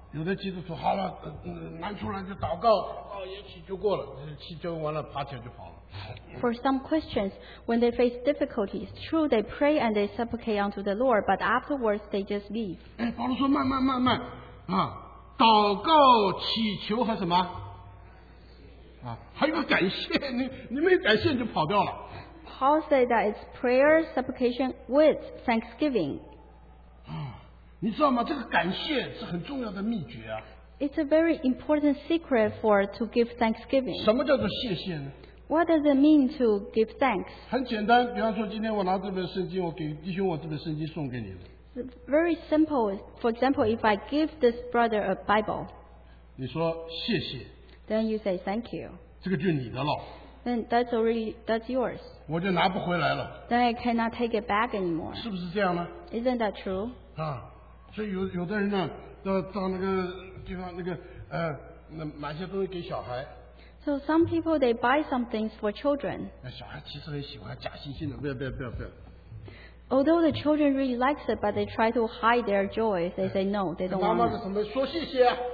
有的基督徒好了，嗯，难处了就祷告，祷告也祈求过了，祈求完了爬起来就跑了。 For some Christians, when they face difficulties, true, they pray and they supplicate unto the Lord, but afterwards they just leave. 哎，保罗说慢慢慢慢啊，祷告、祈求和什么啊？还有个感谢，你你没有感谢你就跑掉了。 Paul said that it's prayer, supplication with thanksgiving. 啊，你知道吗？这个感谢是很重要的秘诀啊。 It's a very important secret for to give thanksgiving. 什么叫做谢谢呢？ What does it mean to give thanks? 很简单，比方说今天我拿这本圣经，我给弟兄我这本圣经送给你了。 It's very simple. For example, if I give this brother a Bible, 你说谢谢， then you say thank you. 这个就是你的了， Then that's already that's yours. 我就拿不回来了， Then I cannot take it back anymore. 是不是这样呢？ Isn't that true? 啊，所以有有的人呢，到到那个地方那个呃，那买些东西给小孩， So some people they buy some things for children. 那小孩其实很喜欢，假惺惺的，不要不要不要不要。 Although the children really likes it, but they try to hide their joy. They say no, they don't 妈妈 want 是 it. 什么？说谢谢啊。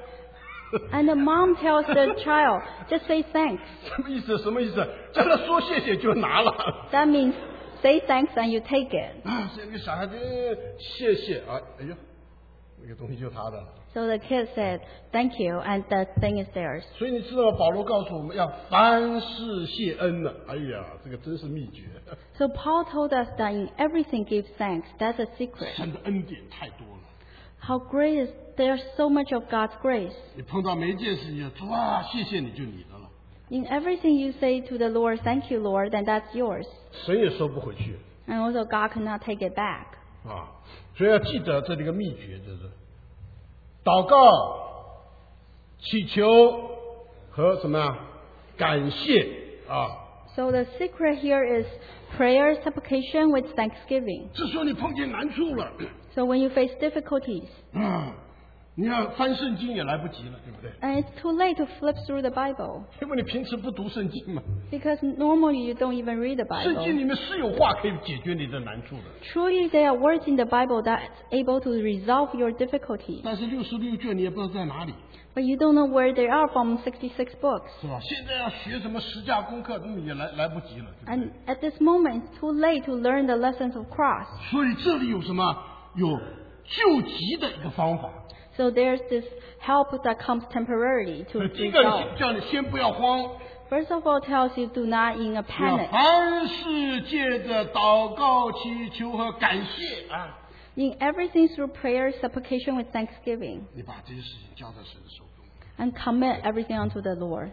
And the mom tells the child, just say thanks. 什么意思？什么意思？叫他说谢谢就拿了。 That means say thanks and you take it. 啊，所以那个小孩子呃谢谢啊，哎呦，那个东西就他的了。 So the kid said, thank you, and the thing is theirs. 所以你知道吗？保罗告诉我们要凡事谢恩的。哎呀，这个真是秘诀。 So Paul told us that in everything give thanks. That's a secret. 神的恩典太多了， How great is there's so much of God's grace. 你碰到每一件事情，主啊，谢谢你就你的了， In everything you say to the Lord, thank you, Lord, then that's yours. 神也收不回去 And also God cannot take it back. 啊。所以要记得这里个秘诀，就是祷告、祈求和什么呀？感谢啊。 So the secret here is prayer, supplication with thanksgiving. 这时候你碰见难处了， So when you face difficulties, 啊，你要翻圣经也来不及了，对不对？ and it's too late to flip through the Bible, 因为你平时不读圣经嘛， because normally you don't even read the 圣经 Bible. 里面是有话可以解决你的难处的。 Truly there are words in the Bible that's able to resolve your difficulties, 但是六十六卷你也不知道在哪里， but you don't know where they are from sixty-six books. 是吧？现在要学什么十架功课，那也来来不及了，对不对？ And at this moment, it's too late to learn the lessons of cross. 所以这里有什么？有救急的一个方法。 So there's this help that comes temporarily to 第一个 resolve. 叫你先不要慌， First of all, tells you do not in a 要 panic. 凡事借着祷告、祈求和感谢啊， In everything through prayer, supplication with thanksgiving, 你把这些事情交在神的手中。 and commit everything unto the Lord.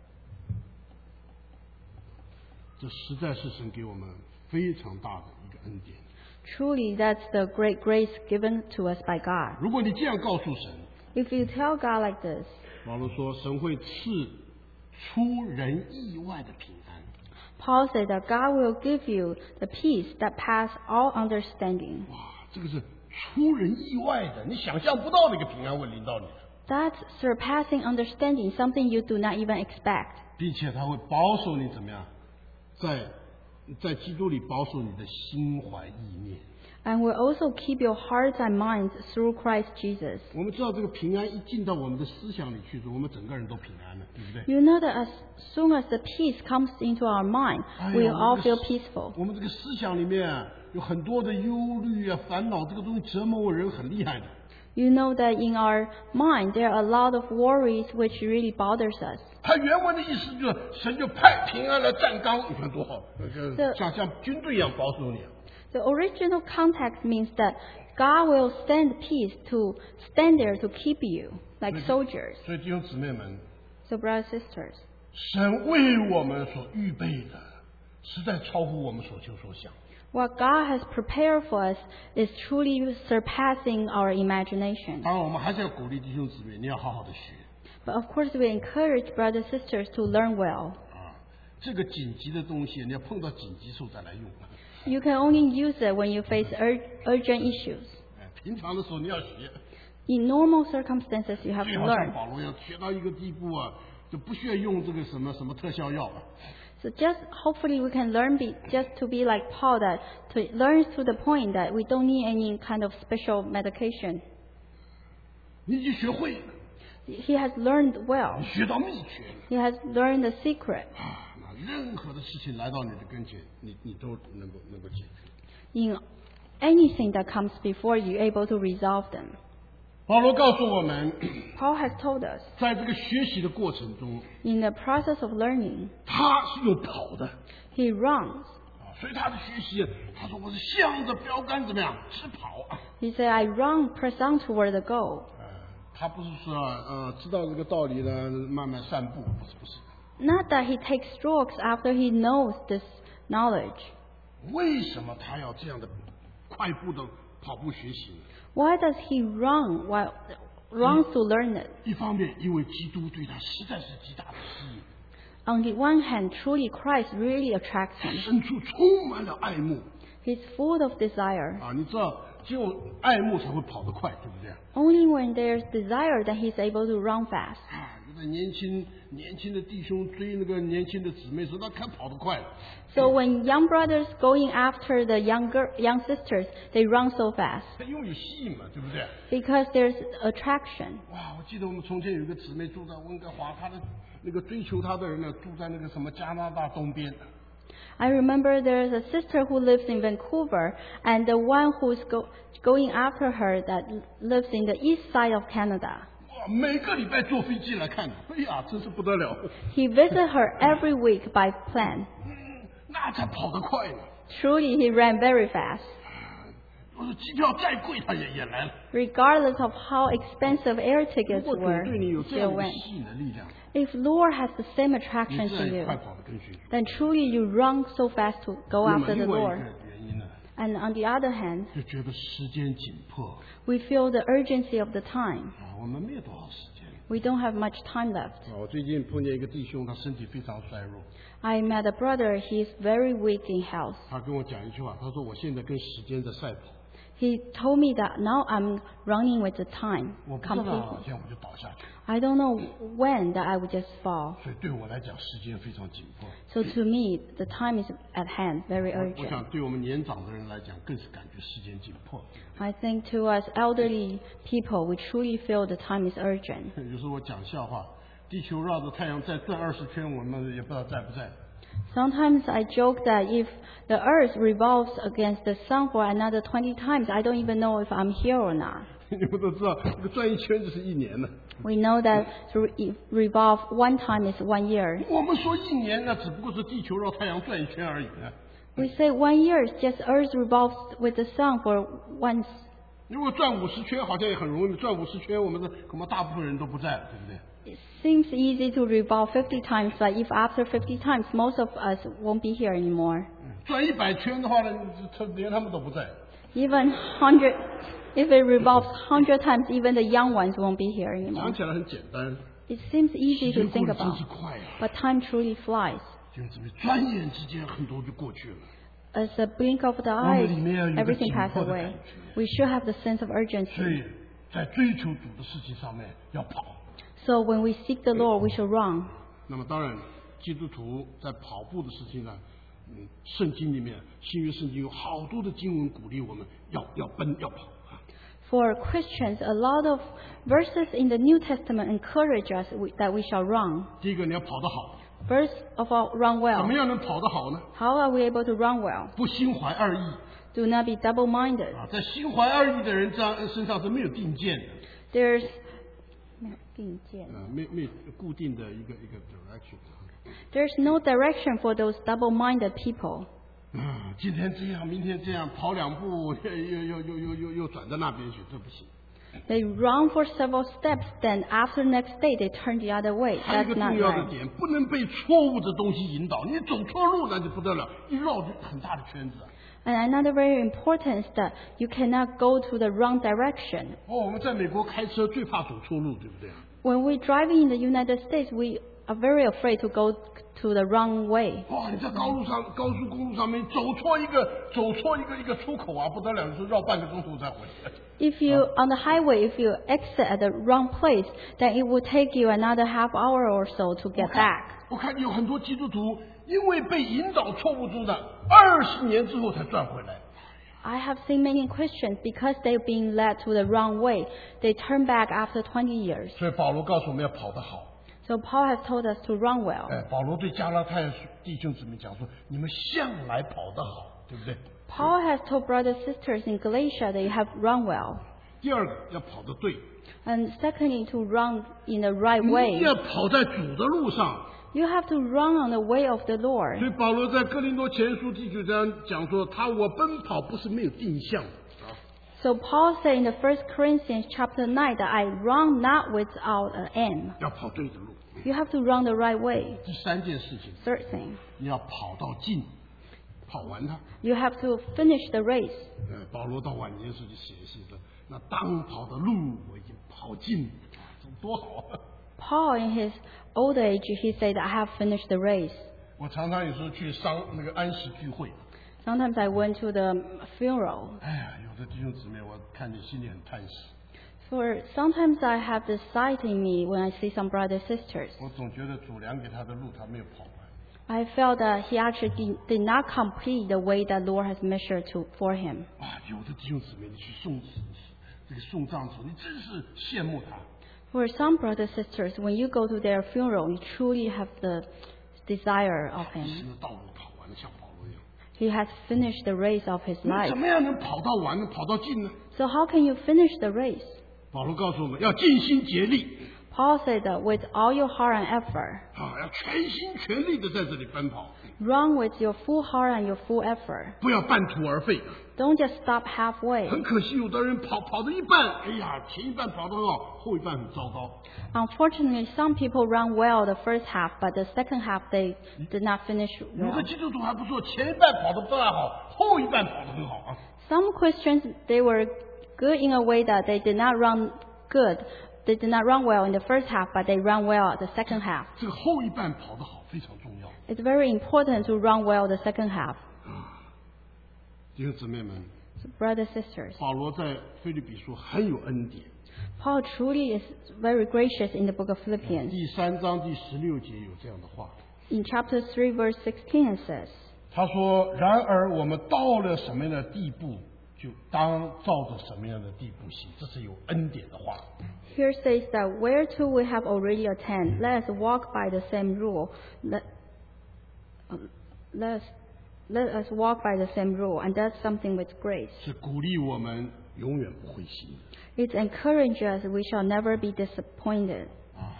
这实在是神给我们非常大的一个恩典。 Truly, that's the great grace given to us by God. 如果你这样告诉神， If you tell God like this, 保罗说神会赐出人意外的平安。 Paul said that God will give you the peace that pass all understanding. 哇，这个是出人意外的，你想象不到的一个平安会临到你的， That's surpassing understanding, something you do not even expect. 并且他会保守你怎么样，在在基督里保守你的心怀意念。 And will also keep your hearts and minds through Christ Jesus. 我们知道这个平安一进到我们的思想里去，我们整个人都平安了，对不对？ You know that as soon as the peace comes into our mind, 哎呀 we 我 all 们这 feel 个 peaceful. 我们这个思想里面有很多的忧虑啊、烦恼，这个东西折磨人很厉害的。 You know that in our mind there are a lot of worries which really bothers us. 它原文的意思就是神就派平安来站岗，你看多好， 是像像军队一样保守你。 The original context means that God will send peace to stand there to keep you, like soldiers. 所以弟兄姊妹们， So brothers and sisters, 神为我们所预备的，实在超乎我们所求所想。 what God has prepared for us is truly surpassing our imagination. 当然，我们还是要鼓励弟兄姊妹，你要好好的学 But of course we encourage brothers and sisters to learn well. 啊。这个紧急的东西，你要碰到紧急时候再来用。 You can only use it when you face ur- urgent issues. 哎，平常的时候你要学， In normal circumstances, you have 最 to 好像 learn. 保罗要学到一个地步啊，就不需要用这个什么什么特效药了。 So just hopefully we can learn be, just to be like Paul, that to learn to the point that we don't need any kind of special medication. 你已经学会了， He has learned well. 你学到秘诀了 He has learned the secret. 啊！那任何的事情来到你的跟前，你你都能够能够解决。 In anything that comes before you, you're able to resolve them. 保罗告诉我们， Paul has told us, 在这个学习的过程中， in the process of learning, 他是有跑的 he runs. 啊，所以他的学习，他说我是向着标杆怎么样直跑啊。 He said, I run, press on toward the goal. 呃，他不是说呃知道这个道理呢，慢慢散步，不是不是。 Not that he takes strokes after he knows this knowledge. 为什么他要这样的快步的跑步学习呢？ Why does he run while runs to learn it? 一方面，因为基督对他实在是极大的吸引， On the one hand, truly Christ really attracts 他 him. 深处充满了爱慕 He's full of desire. 啊！你知道，只有爱慕才会跑得快，对不对？ Only when there's desire that he's able to run fast. 啊，有的年轻年轻的弟兄追那个年轻的姊妹时，那看跑得快。 So when young brothers going after the younger young sisters, they run so fast 他因为有吸引嘛，对不对？ because there's attraction. 哇！我记得我们从前有一个姊妹住在温哥华，她的那个追求她的人呢，住在那个什么加拿大东边。 I remember there's a sister who lives in Vancouver, and the one who's go, going after her that lives in the east side of Canada. 哇！每个礼拜坐飞机来看，哎呀，真是不得了。 He visits her every week by plane. 嗯，那才跑得快呢。 Truly, he ran very fast. 我说机票再贵，他也也来了。 Regardless of how expensive air 如 tickets 果主 were, 对你有 he 这样 still 的 went. 吸引的力量， If Lord has the same 你 attraction 自 to 然也 you, 快跑得更迅速。 then truly you run so fast to go 那么 after the 另外一 Lord. 个原因呢， And on the other hand, 就觉得时间紧迫 we feel the urgency of the time. 啊，我们没有多少时间。 We don't have much time left. 啊，我最近碰见一个弟兄，他身体非常衰弱， I met a brother, he's very weak in health. 他跟我讲一句话，他说我现在跟时间在赛跑， He told me that now I'm running with the time 我不知道 completely. 现在我就倒下去， I don't know when that I would just fall. 所以对我来讲，时间非常紧迫。 So to me, the time is at hand, very 我我 urgent. 想对我们年长的人来讲，更是感觉时间紧迫。 I think to us elderly people, we truly feel the time is urgent. 有时候我讲笑话，地球绕着太阳再转二十圈，我们也不知道在不在。 Sometimes I joke that if the earth revolves against the sun for another twenty times, I don't even know if I'm here or not. 你们都知道，这个转一圈就是一年呢。 We know that to re- revolve one time is one year. 我们说一年呢，只不过是地球绕太阳转一圈而已呢。 We say one year is just earth revolves with the sun for once. 如果转五十圈，好像也很容易。转五十圈，我们的恐怕大部分人都不在了，对不对？ It seems easy to revolve fifty times, but if after fifty times, most of us won't be here anymore. 转一百圈的话呢，他连他们都不在。 Even hundred, if it revolves hundred times, even the young ones won't be here 想 anymore. 起来很简单， It seems 时 easy 间 to 过 think 得真 about, 是快啊！ but time truly flies. 弟兄姊妹，转眼之间很多就过去了。 As a blink of the 我们 eye, 里面要有一个 everything 紧 passes 迫的感 away. 觉。 We should have the sense of 所 urgency. 以在追求主的事情上面要跑。 So when we seek the Lord, we should run. 那么当然，基督徒在跑步的事情上，嗯，圣经里面新约圣经有好多的经文鼓励我们要要奔要跑啊。 For Christians, a lot of verses in the New Testament encourage us we- that we shall run. 第一个，你要跑得好， First of all, run 怎 well. 么样能跑得好呢？ How are we able to run well? 不心怀二意 Do not be double-minded. 啊，在心怀二意的人这样身上是没有定见的， There's 并肩. 呃，没没固定的一个一个 direction 啊。 There's no direction for those double-minded people. 嗯，今天这样，明天这样，跑两步又又又又又又又转到那边去，这不行。 They run for several steps, then after next day they turn the other way. 还有一 That's 个 not 重要的 right. 点，不能被错误的东西引导。你走错路那就不得了，一绕就很大的圈子啊。 And another very important is that you cannot go to the wrong direction. 哦，我们在美国开车最怕走错路，对不对？ When we're driving in the United States, we are very afraid to go to the wrong way. 哇、你在高路上、高速公路上面走错一个、走错一个一个出口啊，不得了，是绕半个钟头才回来。 If you, on the highway, if you exit at the wrong place, then it will take you another half hour or so to 我 get 看 back. 我看有很多基督徒因为被引导错误中的，二十年之后才转回来。 I have seen many Christians, because they've been led to the wrong way, they turn back after twenty years. 所以保罗告诉我们要跑得好。 So Paul has told us to run well. 哎，保罗对加拉太弟兄姊妹讲说：“你们向来跑得好，对不对？” Paul has told brothers and sisters in Galatia they have run well. 第二个要跑得对， And secondly, to run in the right 你 way. 要跑在主的路上。 You have to run on the way of the 所 Lord. 以保罗在哥林多前书第九章讲说：“他我奔跑不是没有定向的。” So Paul said in the First Corinthians chapter nine that I run not without an aim. 要跑对的路。 You have to run the right way. 第三件事情， Third thing, 你要跑到尽，跑完它。 you have to finish the race. 呃，保罗到晚年时就写信说：“那当跑的路我已经跑尽了，这多好啊！” Paul, in his old age, he said, I have finished the race. 我常常有时候去丧那个安息聚会， Sometimes I went to the funeral. 哎呀，有的弟兄姊妹我看见心里很叹息。 For sometimes I have this sight in me when I see some brothers and sisters. 我总觉得主量给他的路他没有跑完。 I felt that he actually did, did not complete the way that Lord has measured to, for him. 啊，有的弟兄姊妹你去送这个送葬时候，你真是羡慕他。 For some brothers and sisters, when you go to their funeral, you truly have the desire of 一 him. 生的道路跑完了，像保罗一样。 He has finished the race of his 你 life. 怎么样能跑到完呢？跑到尽呢？ So how can you finish the race? 保罗告诉我们要尽心竭力 Paul said that with all your heart and effort, 啊，要全心全力的在这里奔跑， run with your full heart and your full effort. 不要半途而废。 Don't just stop halfway. 很可惜，有的人跑跑到一半，哎呀，前一半跑得很好，后一半很糟糕。 Unfortunately, some people run well the first half, but the second half they did not finish 有 well. 的基督徒还不错，前一半跑得不大好，后一半跑得很好啊。 Some Christians, they were good in a way that they did not run good. They did not run well in the first half, but they run well the second half. 这个后一半跑得好非常重要。 It's very important to run well the second half. 弟兄姊妹们， So, brothers and sisters, 保罗在腓立比书很有恩典。 Paul truly is very gracious in the book of Philippians. 第三章第十六节有这样的话， In chapter three, verse sixteen, it says, 他说：“然而我们到了什么样的地步，就当照着什么样的地步行。”这是有恩典的话。 Here says that whereto we have already attained, let us walk by the same rule. Let, um, let, us, let us walk by the same rule, and that's something with grace. 是鼓励我们永远不灰心。 It encourages us we shall never be disappointed. 啊，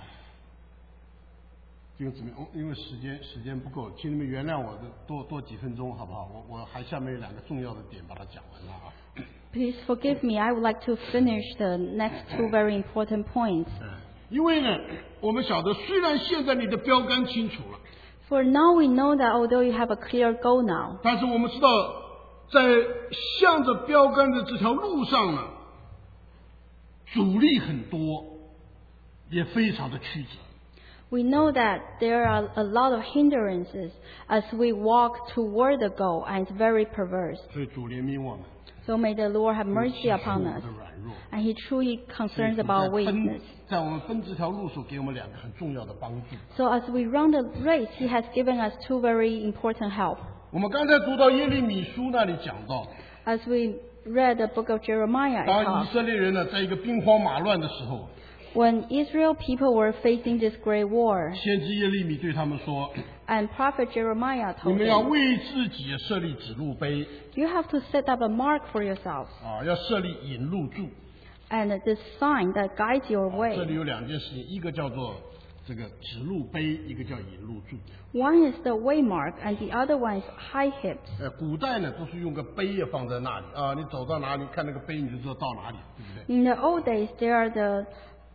弟兄姊妹，哦因为时间时间不够，请你们原谅我的多多几分钟，好不好？我我还下面有两个重要的点把它讲完了啊。 Please forgive me. I would like to finish the next two very important points. 嗯，因为呢，我们晓得，虽然现在你的标杆清楚了， For now we know that although you have a clear goal now, 但是我们知道，在向着标杆的这条路上呢，阻力很多，也非常的曲折。 we know that there are a lot of hindrances as we walk toward the goal, and it's very perverse. 所以主怜悯我们， So may the Lord have 主 mercy 体恤 upon 我 us, 们的软弱。 and He truly 所以 concerns 主 about 在奔 weakness. 在我们奔这条路时候，给我们两个很重要的帮助。 So as we run the race, He has given us two very important help. 我们刚才读到耶利米书那里讲到， As we read the book of Jeremiah, it 当以 talks, 色列人呢在一个兵荒马乱的时候， when Israel people were facing this great war, 先知耶利米对他们说：“ and prophet Jeremiah 你 told 们要 them, 为自己设立指路碑 you have to set up a mark for yourselves 啊，要设立引路柱。 and this sign that guides your 这 way. 里有两件事情，一个叫做这个指路碑，一个叫引路柱。 One is the way mark, and the other one is high hips. 呃，古代呢都是用个碑也放在那里啊，你走到哪里看那个碑，你就知道到哪里，对不对？ In the old days, there are the,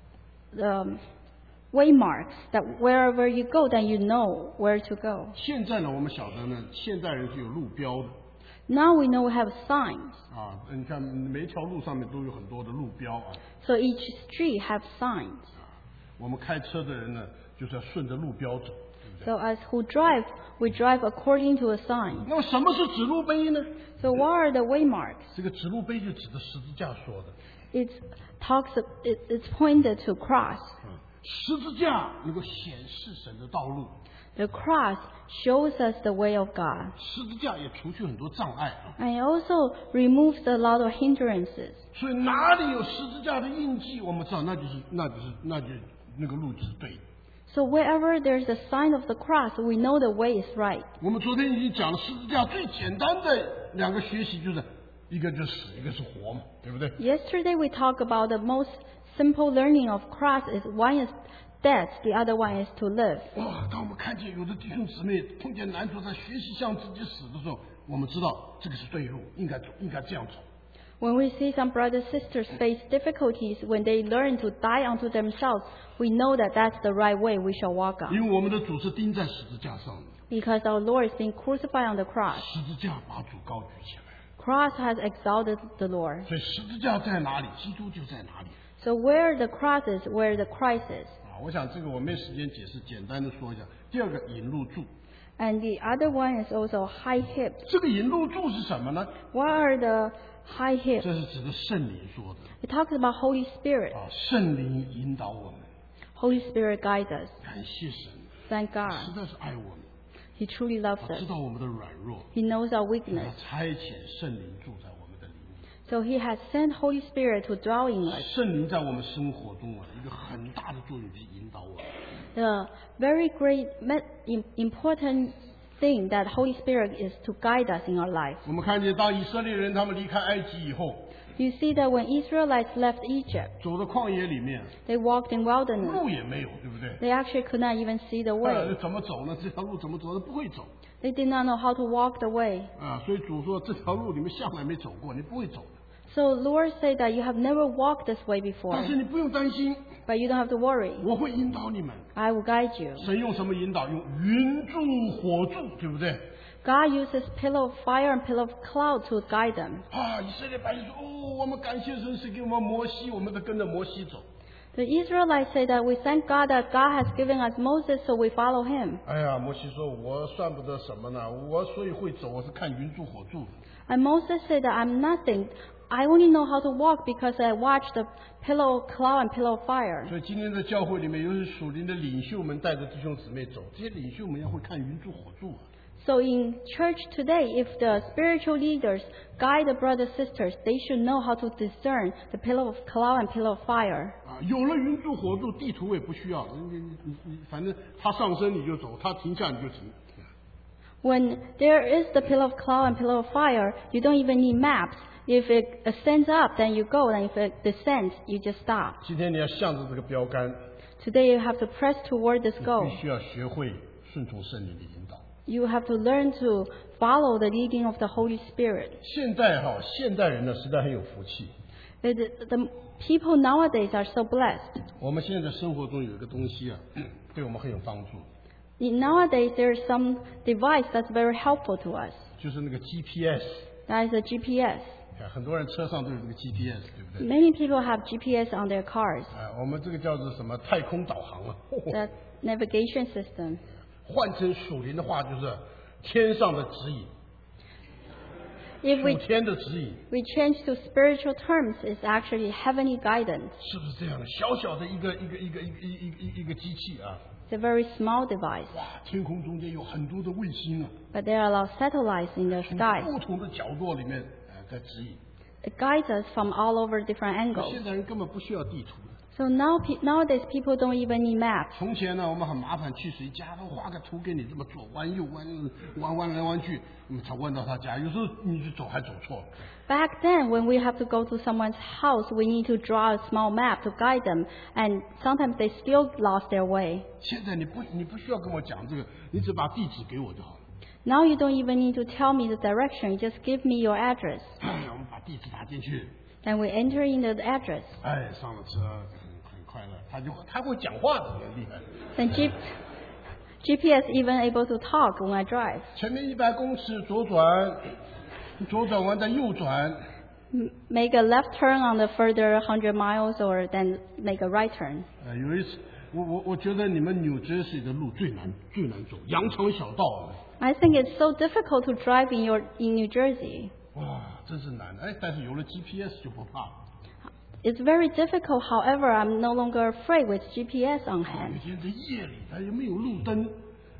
the way marks that wherever you go, then you know where to go. 现在呢，我们晓得呢，现代人是有路标的 Now we know we have signs. 啊，你看每一条路上面都有很多的路标啊。 So each street have signs. 我们开车的人呢，就是要顺着路标走，对不对？ So as who drive, we drive according to a sign. 那么什么是指路碑呢？ So what are the way marks? 这个指路碑就指着十字架说的。 It talks. It, it's pointed to cross. 嗯，十字架能够显示神的道路。 The cross shows us the way of God. 十字架也除去很多障碍啊。 And it also removes a lot of hindrances. 所以哪里有十字架的印记，我们知道那就是那就是那就那个路是对的。 So wherever there's a sign of the cross, we know the way is right. 我们昨天已经讲了十字架最简单的两个学习，就是一个就是死，一个是活嘛，对不对？ Yesterday we talked about the most simple learning of cross is one is death, the other one is to live. 哇！当我们看见有的弟兄姊妹碰见难处，在学习向自己死的时候，我们知道这个是对路，应该走，应该这样走。 When we see some brothers and sisters face difficulties, when they learn to die unto themselves, we know that that's the right way we shall walk on. 因为我们的主是钉在十字架上的， Because our Lord is being crucified on the cross. 十字架把主高举起来， Cross has exalted the Lord. 所以十字架在哪里，基督就在哪里。 So where the cross is, where the Christ is. 啊，我想这个我没时间解释，简单的说一下。第二个引入柱， And the other one is also high hips. 这个引入柱是什么呢？ What are the high hips? 这是指的圣灵说的 It talks about Holy Spirit. 啊，圣灵引导我们， Holy Spirit guides us. 感谢神， Thank 实 God. 在是爱我们， He truly loves 他知 us. 道我们的软弱， He knows our 他 weakness. 差遣圣灵住在我们的里面。 So He has sent Holy Spirit to dwell in us. 圣灵在我们生活中啊，一个很大的作用去引导我们。 The very great, me- im- important thing that Holy Spirit is to guide us in our life. 我们看见当以色列人他们离开埃及以后， You see that when Israelites left Egypt, 走到旷野里面， they walked in wilderness. 路也没有，对不对？ They actually could not even see the 呃 way. 怎么走呢？这条路怎么走呢？不会走 They did not know how to walk the way. 啊！所以主说这条路你们向来没走过，你不会走的。 So Lord said that you have never walked this way before, 但是你不用担心， but you don't have to worry. 我会引导你们。 I will guide you. 神用什么引导？用云柱火柱，对不对？ God uses pillar of fire and pillar of cloud to guide them. 啊！以色列百姓说：“哦，我们感谢神是给我们摩西，我们都跟着摩西走。 The Israelites say that we thank God that God has given us Moses, so we follow him. ” 哎呀，摩西说：“我算不得什么呢？我所以会走，我是看云柱火柱的。 And Moses said that I'm nothing. I only know how to walk because I watched the pillar of cloud and pillar of fire. 所以今天在教会里面，有些属灵的领袖们带着弟兄姊妹走，这些领袖们要会看云柱火柱啊。 So in church today, if the spiritual leaders guide the brothers and sisters, they should know how to discern the pillar of cloud and pillar of fire. 啊，有了云柱火柱，地图我也不需要，你你你你，反正他上升你就走，他停下你就停。 When there is the pillar of cloud and pillar of fire, you don't even need maps. If it ascends up, then you go, and if it descends, you just stop. 今天你要向着这个标杆， Today you have to press toward this 你 goal. 必须要学会顺从圣灵的引导。 You have to learn to follow the leading of the Holy Spirit. 现在哈，现代人呢实在很有福气。 The, the people nowadays are so blessed. 我们现在生活中有一个东西啊，对我们很有帮助， In nowadays, there is some device that's very helpful to us. 就是那个 G P S。 That is a G P S. 很多人车上都有这个 G P S， 对不对？ Many people have G P S on their cars. 啊，我们这个叫做什么太空导航啊？ The navigation system. 换成属灵的话，就是天上的指引， If 属 we 天的指引， we change to spiritual terms, it's actually heavenly guidance. 是不是这样的？小小的一个一个一个一个一个一个一个机器啊， It's a very small device, 哇，天空中间有很多的卫星啊， but there are a lot of satellites in the 从 sky. 不同的角落里面呃在指引。 It guides us from all over different angles. 现在人根本不需要地图的。 So now, pe- nowadays, people don't even need maps. 从前呢，我们很麻烦，去谁家都画个图给你这么左弯右弯，弯弯来弯去，我们才弯到他家。有时候你就走还走错了。 Back then, when we have to go to someone's house, we need to draw a small map to guide them, and sometimes they still lost their way. 现在你不你不需要跟我讲这个，你只把地址给我就好了。 Now you don't even need to tell me the direction, you just give me your address. 哎，我们把地址打进去， Then we enter in the address. 哎，上了车很很快乐，他就他会讲话的，很厉害。 Then G- GPS even able to talk when I drive. 前面一百公尺左转，左转完再右转， M- Make a left turn on the further one hundred miles or then make a right turn. 呃，有一次我我我觉得你们纽泽西的路最难最难走，羊肠小道。 I think it's so difficult to drive in your in New Jersey. 哇，真是难！哎，但是有了 G P S 就不怕了。 It's very difficult, however, I'm no longer afraid with G P S on 有 hand. 些在夜里，它又没有路灯，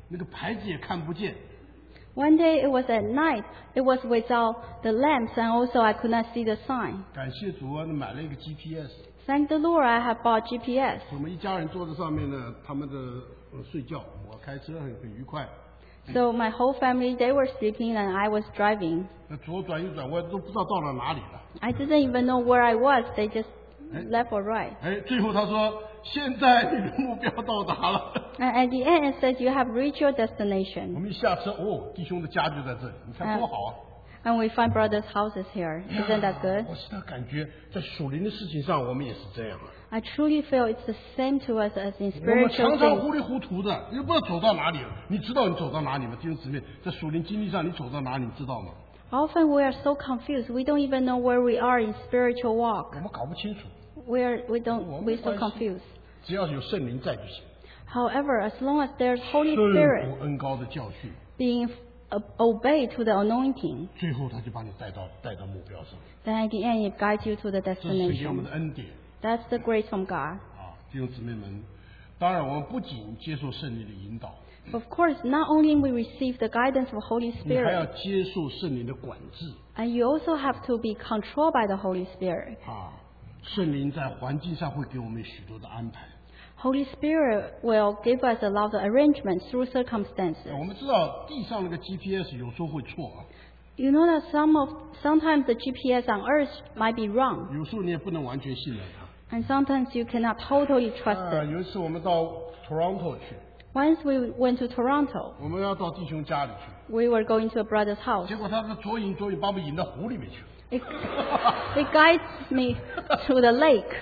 那个牌子也看不见。 One day it was at night. It was without the lamps, and also I could not see the sign. 感谢主啊，买了一个 G P S。 Thank the Lord, I have bought G P S. 我们一家人坐在上面呢，他们的、呃、睡觉，我开车很很愉快。 So my whole family, they were sleeping and I was driving. 那左转右转，我都不知道到了哪里了。 I didn't even know where I was. They just left or right. 哎，最后他说：“现在你的目标到达了。 And at the end, it says you have reached your ” 我 destination. 们一下车，哦，弟兄的家就在这里，你看多好啊！ And we find brothers' houses here. Isn't that good? 我现在感觉在属灵的事情上，我们也是这样啊。 I truly feel it's the same to us as in 我们 spiritual 常常 things. 糊里糊涂的，又不知道走到哪里了。你知道你走到哪里吗？弟兄姊妹，在属灵经历上，你走到哪里，你知道吗？ Often we are so confused. We don't even know where we are in spiritual walk. 我们搞不清楚。 We are, we don't, 我们 we're so 没关系。 confused. 只要有圣灵在就行。 However, as long as there's Holy 顺 Spirit 服恩高的教训， being uh, obeyed to the anointing, 最后他就把你带到带到目标上。 then at the end it guides you to the 这是神给我们 destination. 的恩典 That's the grace from God. 啊，弟兄姊妹们。当然，我们不仅接受圣灵的引导， Of course, not only we receive the guidance of Holy 你还要 Spirit, 接受圣灵的管制 and you also have to be controlled by the Holy Spirit. 啊。圣灵在环境上会给我们许多的安排。 Holy Spirit will give us a lot of arrangements through circumstances. 我们知道地上那个 G P S 有时候会错啊， You know that some of sometimes the G P S on Earth might be wrong, 有时候你也不能完全信任它。 and sometimes you cannot totally trust 啊， it. 有一次我们到 Toronto 去， Once we went to Toronto, 我们要到弟兄家里去， we were going to a brother's house. 结果他是左引左引，把我们引到湖里面去了。 It, it guides me to the lake.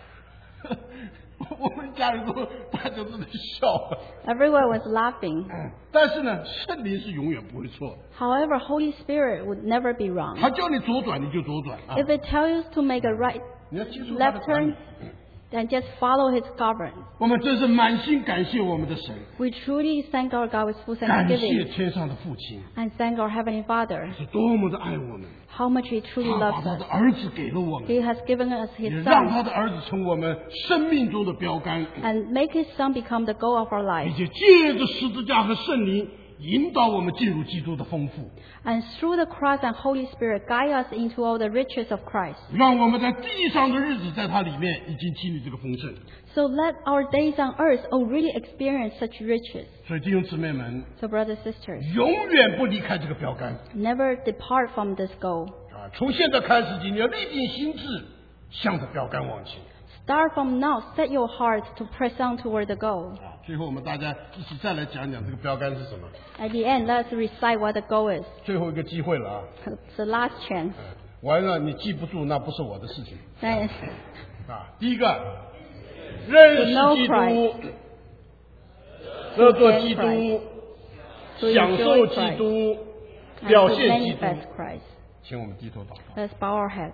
我们家人都大家都在笑。 Everyone was laughing. 但是呢，圣灵是永远不会错的。 However, Holy Spirit would never be wrong. 他叫你左转，你就左转啊！ If it tells you to make a right 你要接受他的 left 管理 turn,。then just follow His governance. 我们真是满心感谢我们的神， We truly thank our God with full 感谢 thanksgiving 天上的父亲， and thank our Heavenly Father 是多么的爱我们。 how much He truly 他把 loves 他 us. 的儿子给了我们， He has given us 也 His 让 Son 他的儿子成我们生命中的标杆， and make His Son become the goal of our 并 life. 且借着十字架和圣灵引导我们进入基督的丰富， And through the cross and Holy Spirit, guide us into all the riches of Christ. 让我们在地上的日子在他里面已经经历这个丰盛。 So let our days on earth already experience such riches. 所以弟兄姊妹们， So brothers and sisters, 永远不离开这个标杆 never depart from this goal. 啊！从现在开始，你要立定心志，向着标杆往前 Start from now, set your heart to press on toward the goal. 啊！最后我们大家一起再来讲讲这个标杆是什么。 At the end, let's recite what the goal is. 最后一个机会了啊！ It's the last chance. 完了，你记不住那不是我的事情 Then 啊！第一个，认识 To know 基督 Christ， 得做基督， to 享受 enjoy 基 Christ 督， and 表 to 现基督。 manifest Christ. 请我们低头祷告。 Let's bow our heads.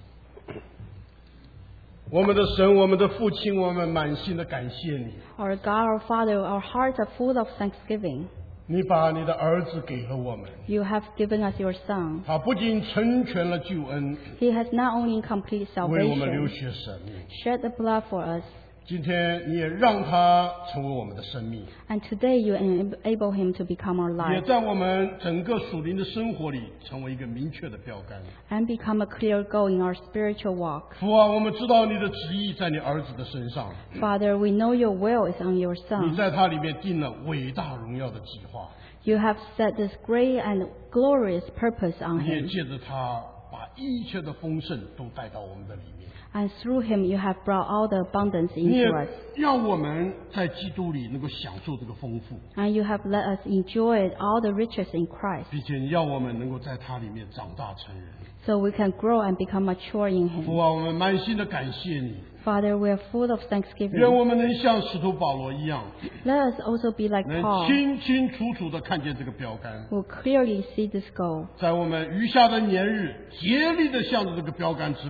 我们的神，我们的父亲，我们满心的感谢你。 Our God, our Father, our hearts are full of thanksgiving. 你把你的儿子给了我们， You have given us your Son. 他不仅成全了救恩， He has not only complete 为我们流 salvation, 血舍命。 shed the blood for us, 今天你也让他成为我们的生命， and today you enable Him to become our 也 life 在我们整个属灵的生活里成为一个明确的标杆。 and become a clear goal in our spiritual walk. 父啊，我们知道你的旨意在你儿子的身上， Father, we know your will is on your 你 Son. 在他里面定了伟大荣耀的计划， You have set this great and glorious purpose on 你也 Him, 借着他把一切的丰盛都带到我们的里面。 and through Him you have brought all the abundance 你也 into us, 让我们在基督里能够享受这个丰富， and you have let us enjoy all the riches in Christ, 并且你让我们能够在他里面长大成人。 so we can grow and become mature in 父 Him. 啊，我们满心的感谢你， Father, we are full of 愿 thanksgiving. 我们能像使徒保罗一样， Let us also be like 能 Paul, 清清楚楚地看见这个标杆， who clearly see this goal, 在我们余下的年日，竭力地向着这个标杆直跑，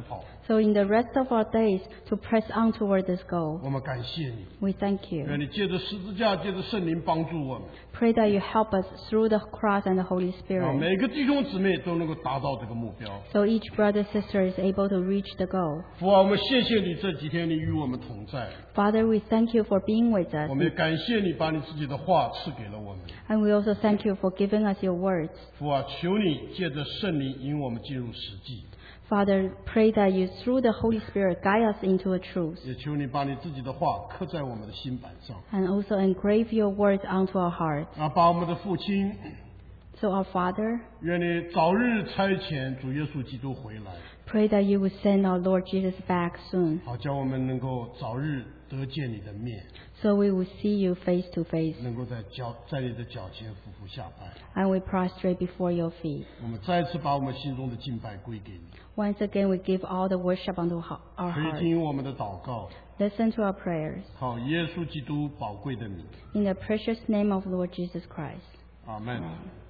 So in the rest of our days, to press on toward this goal. 我们感谢你， We thank you. 愿你借着十字架，借着圣灵帮助我们， Pray that you help us through the cross and the Holy 让 Spirit. 每个弟兄姊妹都能够达到这个目标。 So each brother sister is able to reach the goal. 父啊，我们谢谢你这几天你与我们同在， Father, we thank you for being with us. 我们也感谢你把你自己的话赐给了我们。 And we also thank you for giving us your words. 父啊，求你借着圣灵引我们进入实际， Father, pray that you, through the Holy Spirit, guide us into a truth. 也求你把你自己的话刻在我们的心板上， And also engrave your words onto our hearts. 啊，把我们的父亲， So our Father, 愿你早日差遣主耶稣基督回来， pray that you would send our Lord Jesus back soon, 好叫我们能够早日得见你的面， so we will see you face to face, 能够在脚在你的脚前俯伏下拜。 and we prostrate before your feet. 我们再次把我们心中的敬拜归给你， Once again, we give all the worship unto ho- our 可以 hearts. 听我们的祷告， Listen to our prayers. 靠耶稣基督宝贵的名， In the precious name of Lord Jesus Christ. 阿门。 Amen.